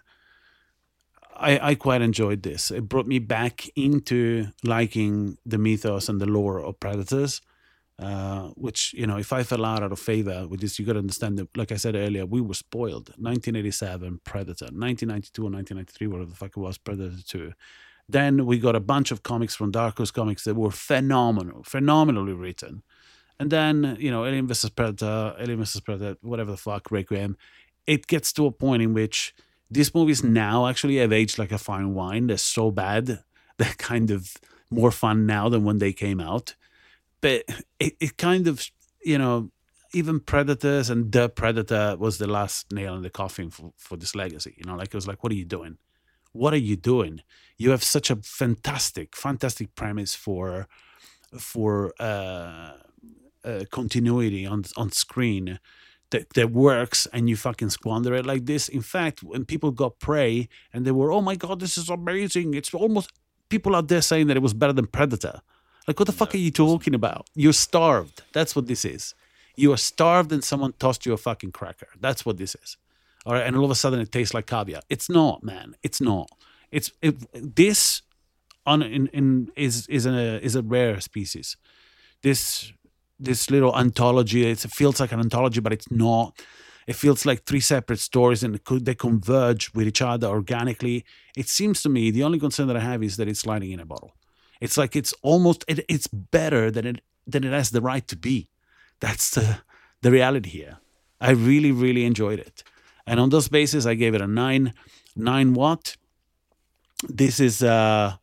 I, I quite enjoyed this. It brought me back into liking the mythos and the lore of Predators, uh, which, you know, if I fell out of favor with this, you got to understand that, like I said earlier, we were spoiled. nineteen eighty-seven, Predator. nineteen ninety-two or nineteen ninety-three, whatever the fuck it was, Predator two. Then we got a bunch of comics from Dark Horse Comics that were phenomenal, phenomenally written. And then, you know, Alien versus Predator, Alien versus Predator, whatever the fuck, Requiem. It gets to a point in which these movies now actually have aged like a fine wine. They're so bad. They're kind of more fun now than when they came out. But it, it kind of, you know, even Predators and The Predator was the last nail in the coffin for, for this legacy. You know, like it was like, what are you doing? What are you doing? You have such a fantastic, fantastic premise for, for, uh, Uh, continuity on on screen that, that works, and you fucking squander it like this. In fact, when people got Prey and they were, oh my god, this is amazing, it's almost, people out there saying that it was better than Predator. Like, what the fuck are you talking about? You're starved. That's what this is. You are starved and someone tossed you a fucking cracker. That's what this is. All right, and all of a sudden it tastes like caviar. It's not, man. It's not. It's it, this on in, in is is a is a rare species. This. This little anthology, it's, it feels like an anthology, but it's not. It feels like three separate stories, and they converge with each other organically. It seems to me the only concern that I have is that it's sliding in a bottle. It's like it's almost it, it's better than it than it has the right to be. That's the the reality here. I really really enjoyed it, and on those bases, I gave it a nine. Nine what? This is uh.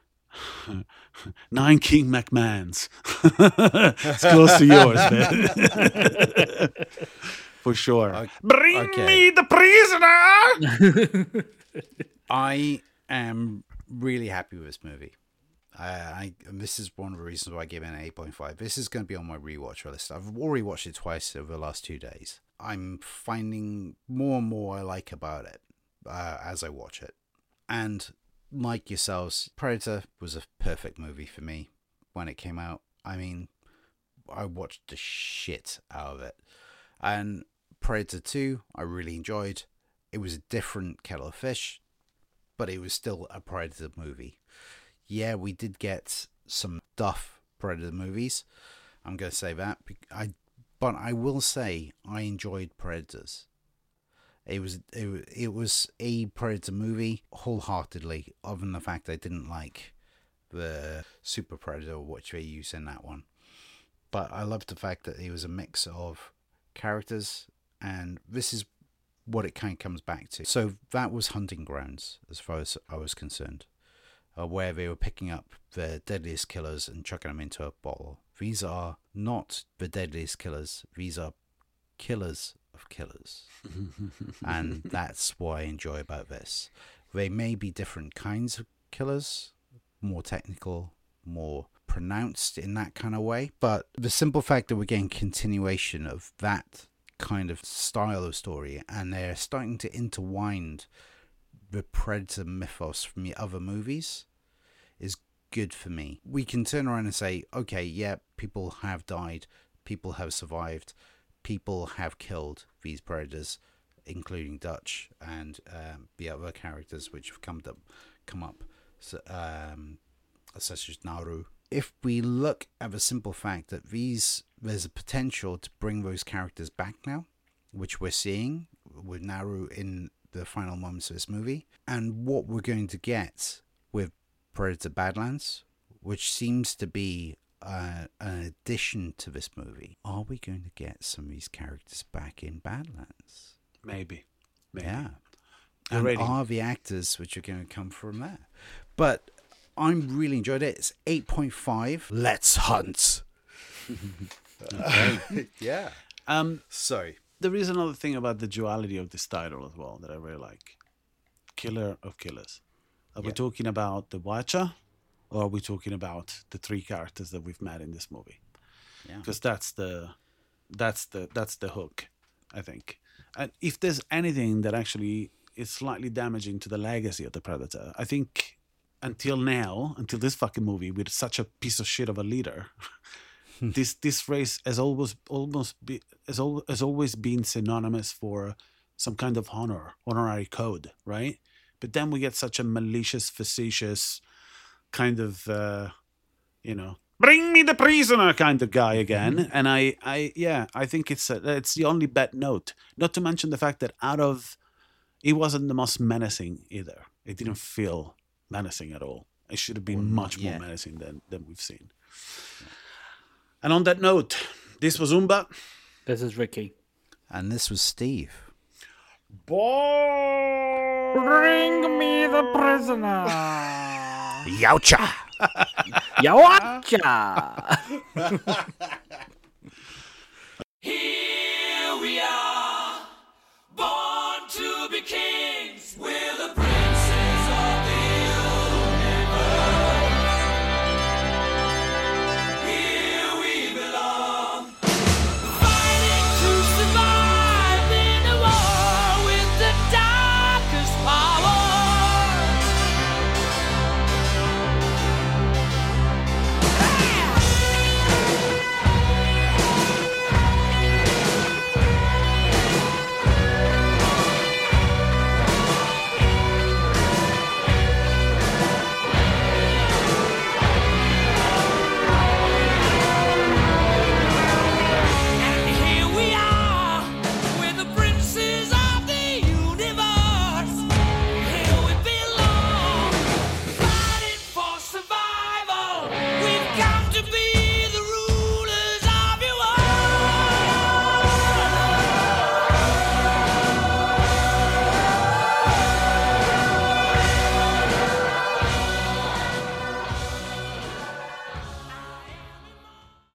Nine King McMahons. It's close to yours, man. for sure. Okay. Bring Okay. me the prisoner. I am really happy with this movie. I, I and this is one of the reasons why I gave it an eight point five. This is going to be on my rewatch list. I've already watched it twice over the last two days. I'm finding more and more I like about it uh, as I watch it. And like yourselves, Predator was a perfect movie for me when it came out. I mean, I watched the shit out of it. And Predator two, I really enjoyed. It was a different kettle of fish, but it was still a Predator movie. Yeah, we did get some duff Predator movies. I'm going to say that. I, but I will say I enjoyed Predators. It was it, it was a Predator movie wholeheartedly, other than the fact I didn't like the Super Predator, which they use in that one. But I loved the fact that it was a mix of characters, and this is what it kind of comes back to. So that was Hunting Grounds, as far as I was concerned, uh, where they were picking up the deadliest killers and chucking them into a bottle. These are not the deadliest killers. These are killers of killers. And that's what I enjoy about this. They may be different kinds of killers, more technical, more pronounced in that kind of way, but the simple fact that we're getting continuation of that kind of style of story, and they're starting to intertwine the Predator mythos from the other movies, is good for me. We can turn around and say, okay, yeah, people have died, people have survived, people have killed these predators, including Dutch and um, the other characters which have come up, come up, so, um, such as Nauru. If we look at the simple fact that these, there's a potential to bring those characters back now, which we're seeing with Nauru in the final moments of this movie, and what we're going to get with Predator Badlands, which seems to be uh, an addition to this movie. Are we going to get some of these characters back in Badlands? Maybe. Maybe. Yeah. You're And ready. are the actors which are going to come from there? But I'm really enjoyed it. It's eight point five. Let's hunt. Yeah. Um, Sorry. there is another thing about the duality of this title as well that I really like. Killer of Killers. Are we Yeah. talking about the Watcher, or are we talking about the three characters that we've met in this movie? Yeah. Because that's the that's the that's the hook, I think. And if there's anything that actually is slightly damaging to the legacy of the Predator, I think until now, until this fucking movie with such a piece of shit of a leader, this this race has always almost be, has, al- has always been synonymous for some kind of honor, honorary code, right? But then we get such a malicious, facetious kind of, uh, you know, bring me the prisoner kind of guy again. And I, I, yeah, I think it's a, it's the only bad note. Not to mention the fact that out of, it wasn't the most menacing either. It didn't feel menacing at all. It should have been Or not much more yet. menacing than than we've seen. And on that note, this was Umba. This is Ricky. And this was Steve. Bring me the prisoner. Yowcha! Yawacha.